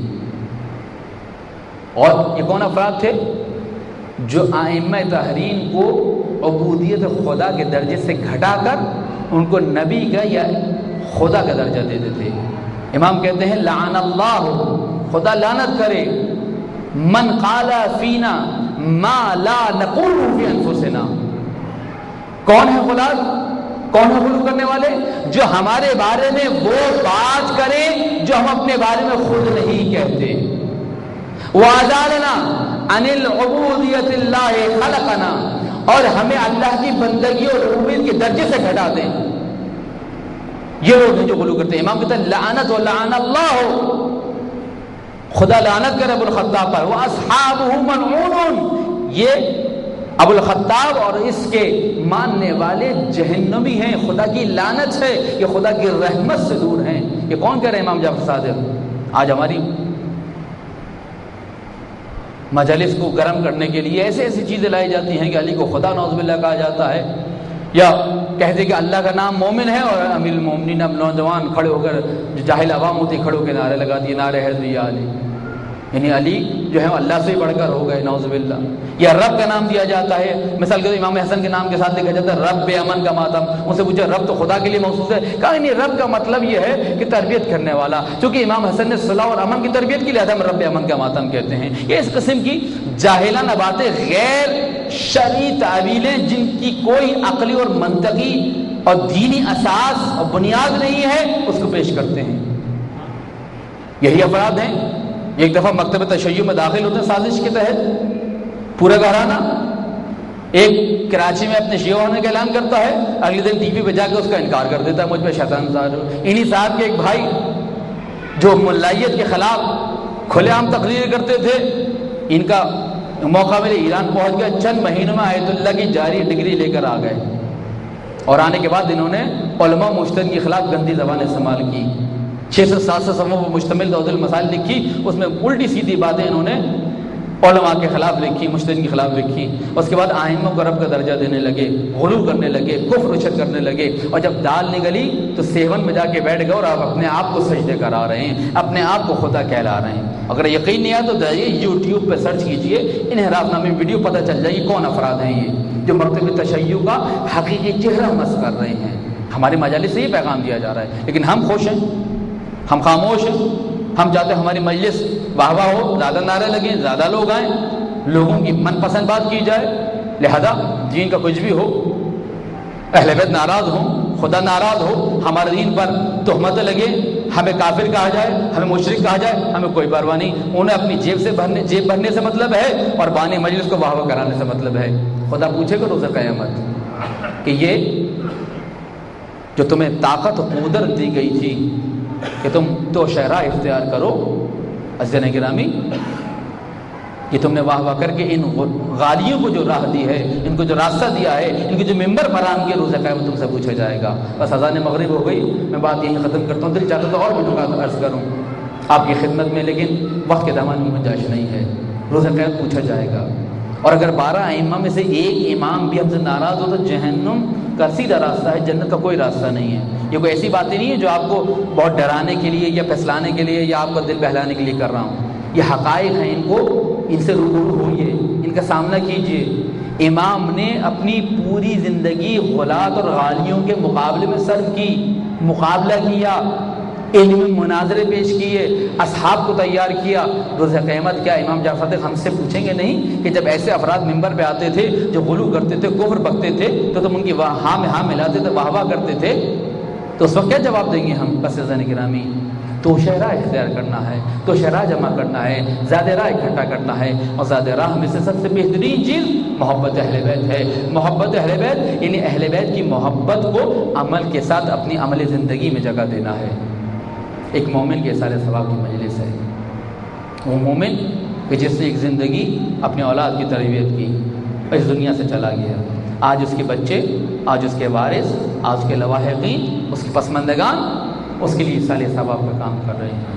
اور یہ کون افراد تھے؟ جو ائمہ تحرین کو عبودیت خدا کے درجے سے گھٹا کر ان کو نبی کا یا خدا کا درجہ دیتے تھے. امام کہتے ہیں لعن اللہ، خدا لعنت کرے، من قال فینا ما لا نقول فی انفسنا. کون ہے غلط؟ کون ہے غلو کرنے والے؟ جو ہمارے بارے میں وہ بات کریں جو ہم اپنے بارے میں خود نہیں کہتے. وَأَذَانَنَا عَنِ الْعُبُودِيَةِ اللَّهِ خَلَقَنَا، اور ہمیں اللہ کی بندگی اور ربوبیت کے درجے سے گھٹا دیں. یہ لوگ ہیں جو غلو کرتے ہیں. امام کہتے ہیں لعنت و لعن اللہ، خدا لعنت کرے ابو الخطاب پر. وَأَصْحَابُهُ مَلْعُونٌ، یہ ابو الخطاب اور اس کے ماننے والے جہنمی ہیں، خدا کی لعنت ہے، یہ خدا کی رحمت سے دور ہیں. یہ کون کہہ رہے ہیں؟ امام جعفر صادق. آج ہماری مجالس کو گرم کرنے کے لیے ایسے ایسی چیزیں لائی جاتی ہیں کہ علی کو خدا نعوذ باللہ کہا جاتا ہے، یا کہتے کہ اللہ کا نام مومن ہے، اور امیر المومنین اب نوجوان کھڑے ہو کر جو جاہل عوام ہوتی کھڑے ہو کے نعرے لگا دیے، نعرے حیدر یا علی، یعنی علی جو ہے اللہ سے بڑھ کر ہو گئے نعوذ باللہ. یا رب کا نام دیا جاتا ہے، مثال کے امام حسن کے نام کے ساتھ لکھا جاتا ہے رب امن کا ماتم. ان سے پوچھا رب تو خدا کے لیے مخصوص ہے، کہا نہیں، رب کا مطلب یہ ہے کہ تربیت کرنے والا. چونکہ امام حسن نے صلاح اور امن کی تربیت کی، لہذا ہم رب امن کا ماتم کہتے ہیں. یہ اس قسم کی جاہلانہ باتیں، غیر شرعی تعویلیں جن کی کوئی عقلی اور منطقی اور دینی اساس اور بنیاد نہیں ہے، اس کو پیش کرتے ہیں. یہی افراد ہیں. ایک دفعہ مکتب تشیع میں داخل ہوتے ہیں سازش کے تحت، پورا گھرانہ ایک کراچی میں اپنے شیعہ ہونے کا اعلان کرتا ہے، اگلے دن ٹی وی پہ جا کے اس کا انکار کر دیتا ہے، مجھ پہ شیطان سوار. انہی صاحب کے ایک بھائی جو ملائیت کے خلاف کھلے عام تقریر کرتے تھے، ان کا موقع ملے ایران پہنچ گئے، چند مہینوں میں آیت اللہ کی جاری ڈگری لے کر آ گئے. اور آنے کے بعد انہوں نے علماء مجتہد کے خلاف گندی زبان استعمال کی. چھ سو سات سو صفحوں پر مشتمل دوز المسائل لکھی، اس میں الٹی سیدھی باتیں انہوں نے علماء کے خلاف لکھی، مجتہد کے خلاف لکھی. اس کے بعد ائمہ کو رب کا درجہ دینے لگے، غلو کرنے لگے، کفر و شرک کرنے لگے. اور جب دال نگلی تو سیون میں جا کے بیٹھ گئے اور آپ اپنے آپ کو سجدے کرا رہے ہیں، اپنے آپ کو خدا کہلا رہے ہیں. اگر یقین نہیں آیا تو جائیے یوٹیوب پہ سرچ کیجئے، انحراف نامی ویڈیو پتہ چل جائے گی کون افراد ہیں یہ جو مکتب تشیع کا حقیقی چہرہ مس کر رہے ہیں. ہمارے مجالس سے یہ پیغام دیا جا رہا ہے، لیکن ہم خوش ہیں، ہم خاموش ہیں. ہم چاہتے ہیں ہماری مجلس واہ واہ ہو، زیادہ نعرے لگیں، زیادہ لوگ آئیں، لوگوں کی من پسند بات کی جائے. لہذا دین کا کچھ بھی ہو، اہل بیت ناراض ہوں، خدا ناراض ہو، ہمارے دین پر تہمتیں لگے، ہمیں کافر کہا جائے، ہمیں مشرک کہا جائے، ہمیں کوئی پرواہ نہیں. انہیں اپنی جیب سے بھرنے جیب بھرنے سے مطلب ہے، اور بانی مجلس کو واہ واہ کرانے سے مطلب ہے. خدا پوچھے گا روز قیامت کہ یہ جو تمہیں طاقت و قدرت دی گئی تھی کہ تم تو شہرہ اختیار کرو، عزیزان گرامی، یہ تم نے واہ واہ کر کے ان غالیوں کو جو راہ دی ہے، ان کو جو راستہ دیا ہے، ان کے جو ممبر فراہم کیے، روز قیامت تم سے پوچھا جائے گا. بس اذان مغرب ہو گئی، میں بات یہیں ختم کرتا ہوں. دل چاہتا تو اور بھی نکات عرض کروں آپ کی خدمت میں، لیکن وقت کے دامان میں گنجائش نہیں ہے. روز قیامت پوچھا جائے گا. اور اگر بارہ ائمہ میں سے ایک امام بھی ہم سے ناراض ہو تو جہنم کا سیدھا راستہ ہے، جنت کا کوئی راستہ نہیں ہے. یہ کوئی ایسی باتیں نہیں ہے جو آپ کو بہت ڈرانے کے لیے یا پھسلانے کے لیے یا آپ کا دل بہلانے کے لیے کر رہا ہوں. یہ حقائق ہیں، ان کو ان سے روبرو ہوئیے، ان کا سامنا کیجئے. امام نے اپنی پوری زندگی غلات اور غالیوں کے مقابلے میں صرف کی، مقابلہ کیا، علمی مناظرے پیش کیے، اصحاب کو تیار کیا۔ روز قیامت کیا امام جعفر صادق ہم سے پوچھیں گے نہیں کہ جب ایسے افراد منبر پہ آتے تھے جو غلو کرتے تھے، کفر بکتے تھے، تو تم ان کی ہاں میں ہاں ملاتے تھے، واہ واہ کرتے تھے، تو اس وقت کیا جواب دیں گے ہم؟ بس عزیزان گرامی، تو شہرہ اختیار کرنا ہے، تو شہرہ جمع کرنا ہے، زیادہ راہ اکٹھا کرنا ہے، اور زیادہ راہ میں سے سب سے بہترین چیز محبت اہل بیت ہے۔ محبت اہل بیت یعنی اہل بیت کی محبت کو عمل کے ساتھ اپنی عملی زندگی میں جگہ دینا ہے۔ ایک مومن کے سارے ثواب کی مجلس ہے، وہ مومن کہ جس نے ایک زندگی اپنے اولاد کی تربیت کی، اس دنیا سے چلا گیا، آج اس کے بچے، آج اس کے وارث، آج اس کے لواحقین، اس کے پسماندگان اس کے لیے سارے ثواب کا کام کر رہے ہیں،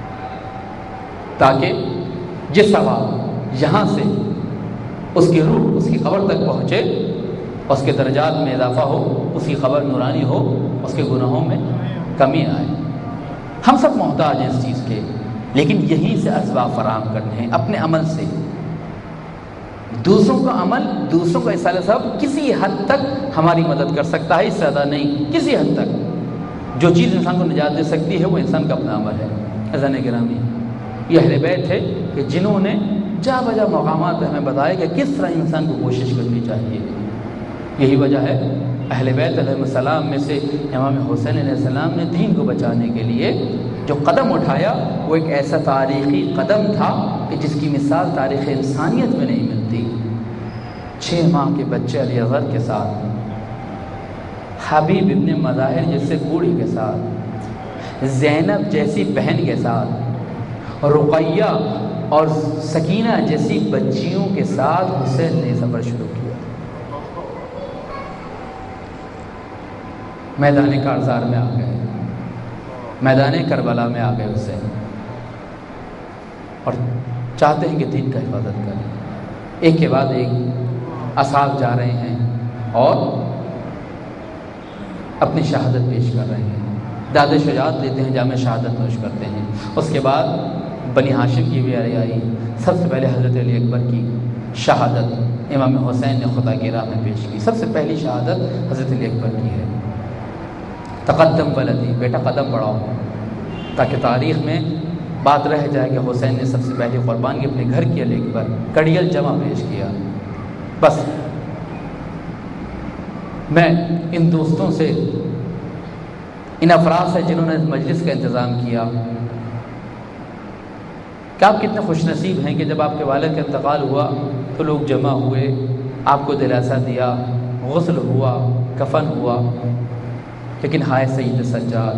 تاکہ جس ثواب یہاں سے اس کی روح اس کی قبر تک پہنچے، اس کے درجات میں اضافہ ہو، اس کی قبر نورانی ہو، اس کے گناہوں میں کمی آئے۔ ہم سب محتاج ہیں اس چیز کے، لیکن یہیں سے اسباب فراہم کرنے ہیں اپنے عمل سے۔ دوسروں کا عمل، دوسروں کا اصالہ صاحب کسی حد تک ہماری مدد کر سکتا ہے، اس سے زیادہ نہیں، کسی حد تک۔ جو چیز انسان کو نجات دے سکتی ہے وہ انسان کا اپنا عمل ہے۔ عزیزان گرامی، یہ اہل بیت ہے کہ جنہوں نے جا بجا مقامات پہ ہمیں بتایا کہ کس طرح انسان کو کوشش کرنی چاہیے۔ یہی وجہ ہے اہل بیت علیہ السلام میں سے امام حسین علیہ السلام نے دین کو بچانے کے لیے جو قدم اٹھایا وہ ایک ایسا تاریخی قدم تھا کہ جس کی مثال تاریخ انسانیت میں نہیں ملتی۔ چھ ماہ کے بچے علی اصغر کے ساتھ، حبیب ابن مظاہر جیسے بوڑھی کے ساتھ، زینب جیسی بہن کے ساتھ، رقیہ اور سکینہ جیسی بچیوں کے ساتھ حسین نے سفر شروع کیا۔ میدان کارزار میں آ گئے، میدان کربلا میں آ گئے حسین، اور چاہتے ہیں کہ دین کا حفاظت کریں۔ ایک کے بعد ایک اصحاب جا رہے ہیں اور اپنی شہادت پیش کر رہے ہیں، داد شجاعت لیتے ہیں، جامع شہادت نوش کرتے ہیں۔ اس کے بعد بنی ہاشم کی بھی آئی، سب سے پہلے حضرت علی اکبر کی شہادت امام حسین نے خدا کی راہ میں پیش کی۔ سب سے پہلی شہادت حضرت علی اکبر کی ہے۔ تقدم ولدی، بیٹا قدم بڑھاؤ، تاکہ تاریخ میں بات رہ جائے کہ حسین نے سب سے پہلی قربانی اپنے گھر کی علی اکبر کڑیل جمع پیش کیا۔ بس میں ان دوستوں سے، ان افراد سے جنہوں نے اس مجلس کا انتظام کیا، کہ آپ کتنے خوش نصیب ہیں کہ جب آپ کے والد کا انتقال ہوا تو لوگ جمع ہوئے، آپ کو دلاسا دیا، غسل ہوا، کفن ہوا۔ لیکن ہائے سید سجاد،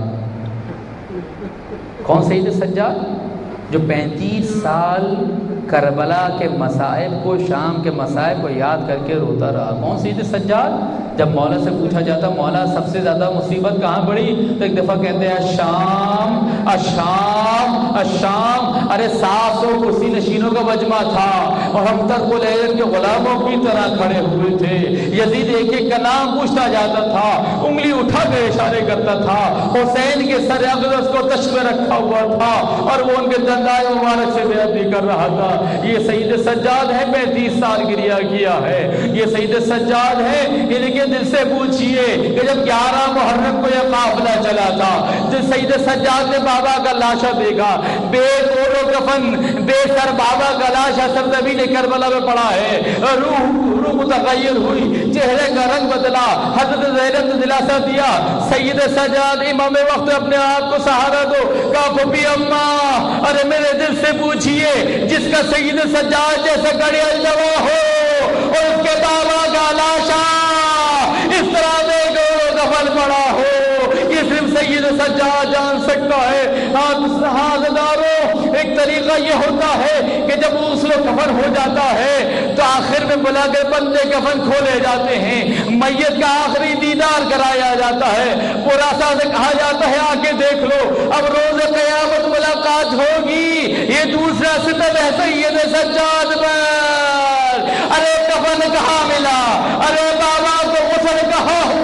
کون سید سجاد؟ جو پینتیس سال کربلا کے مصائب کو، شام کے مصائب کو یاد کر کے روتا رہا۔ کون سید سجاد؟ جب مولا سے پوچھا جاتا مولا سب سے زیادہ مصیبت کہاں پڑی، تو ایک دفعہ کہتے ہیں الشام الشام الشام۔ ارے سات سو کرسی نشینوں کا مجمع تھا اور ہم ترک العین کے غلاموں کی طرح کھڑے ہوئے تھے۔ یزید ایک ایک کا نام پوچھتا جاتا تھا، انگلی اٹھا کے اشارے کرتا تھا، حسین کے سر اقدس کو تشک میں رکھا ہوا تھا اور وہ ان کے دندائے مبارک سے بیعت کر رہا تھا۔ یہ سید سجاد ہے، پینتیس سال گریا کیا ہے۔ یہ سید سجاد ہے، ان کے دل سے پوچھئے کہ جب گیارہ محرم کو یہ قافلہ چلا تھا، جب سید سجاد نے بابا کا لاشا دیکھا، بے گول و کفن، بے سر بابا کا لاشا سرزمین کربلا میں پڑا ہے، روح روح متغیر ہوئی، چہرے کا رنگ بدلا۔ حضرت زینب نے دلاسا دیا، سید سجاد امام وقت اپنے آپ کو سہارا دو۔ کہا پھپھی اماں، ارے میرے دل سے پوچھئے جس کا سید سجاد جیسا گڑیل جمع ہو اور اس کے بابا کا لاشا اس طرح میں گول کفن پڑا ہو، یہ صرف سید سجاد جان سکتا ہے۔ حاضردارو، ایک طریقہ یہ ہوتا ہے کہ جب غسل و کفن ہو جاتا ہے تو آخر میں بلا کے بندے کفن کھولے جاتے ہیں، میت کا آخری دیدار کرایا جاتا ہے، پراسا سے کہا جاتا ہے آ کے دیکھ لو، اب روز قیامت ملاقات ہوگی۔ یہ دوسرا ستم ہے سید سجاد پر۔ ارے کفن کہاں ملا؟ ارے بابا کو غسل کہاں ہوا؟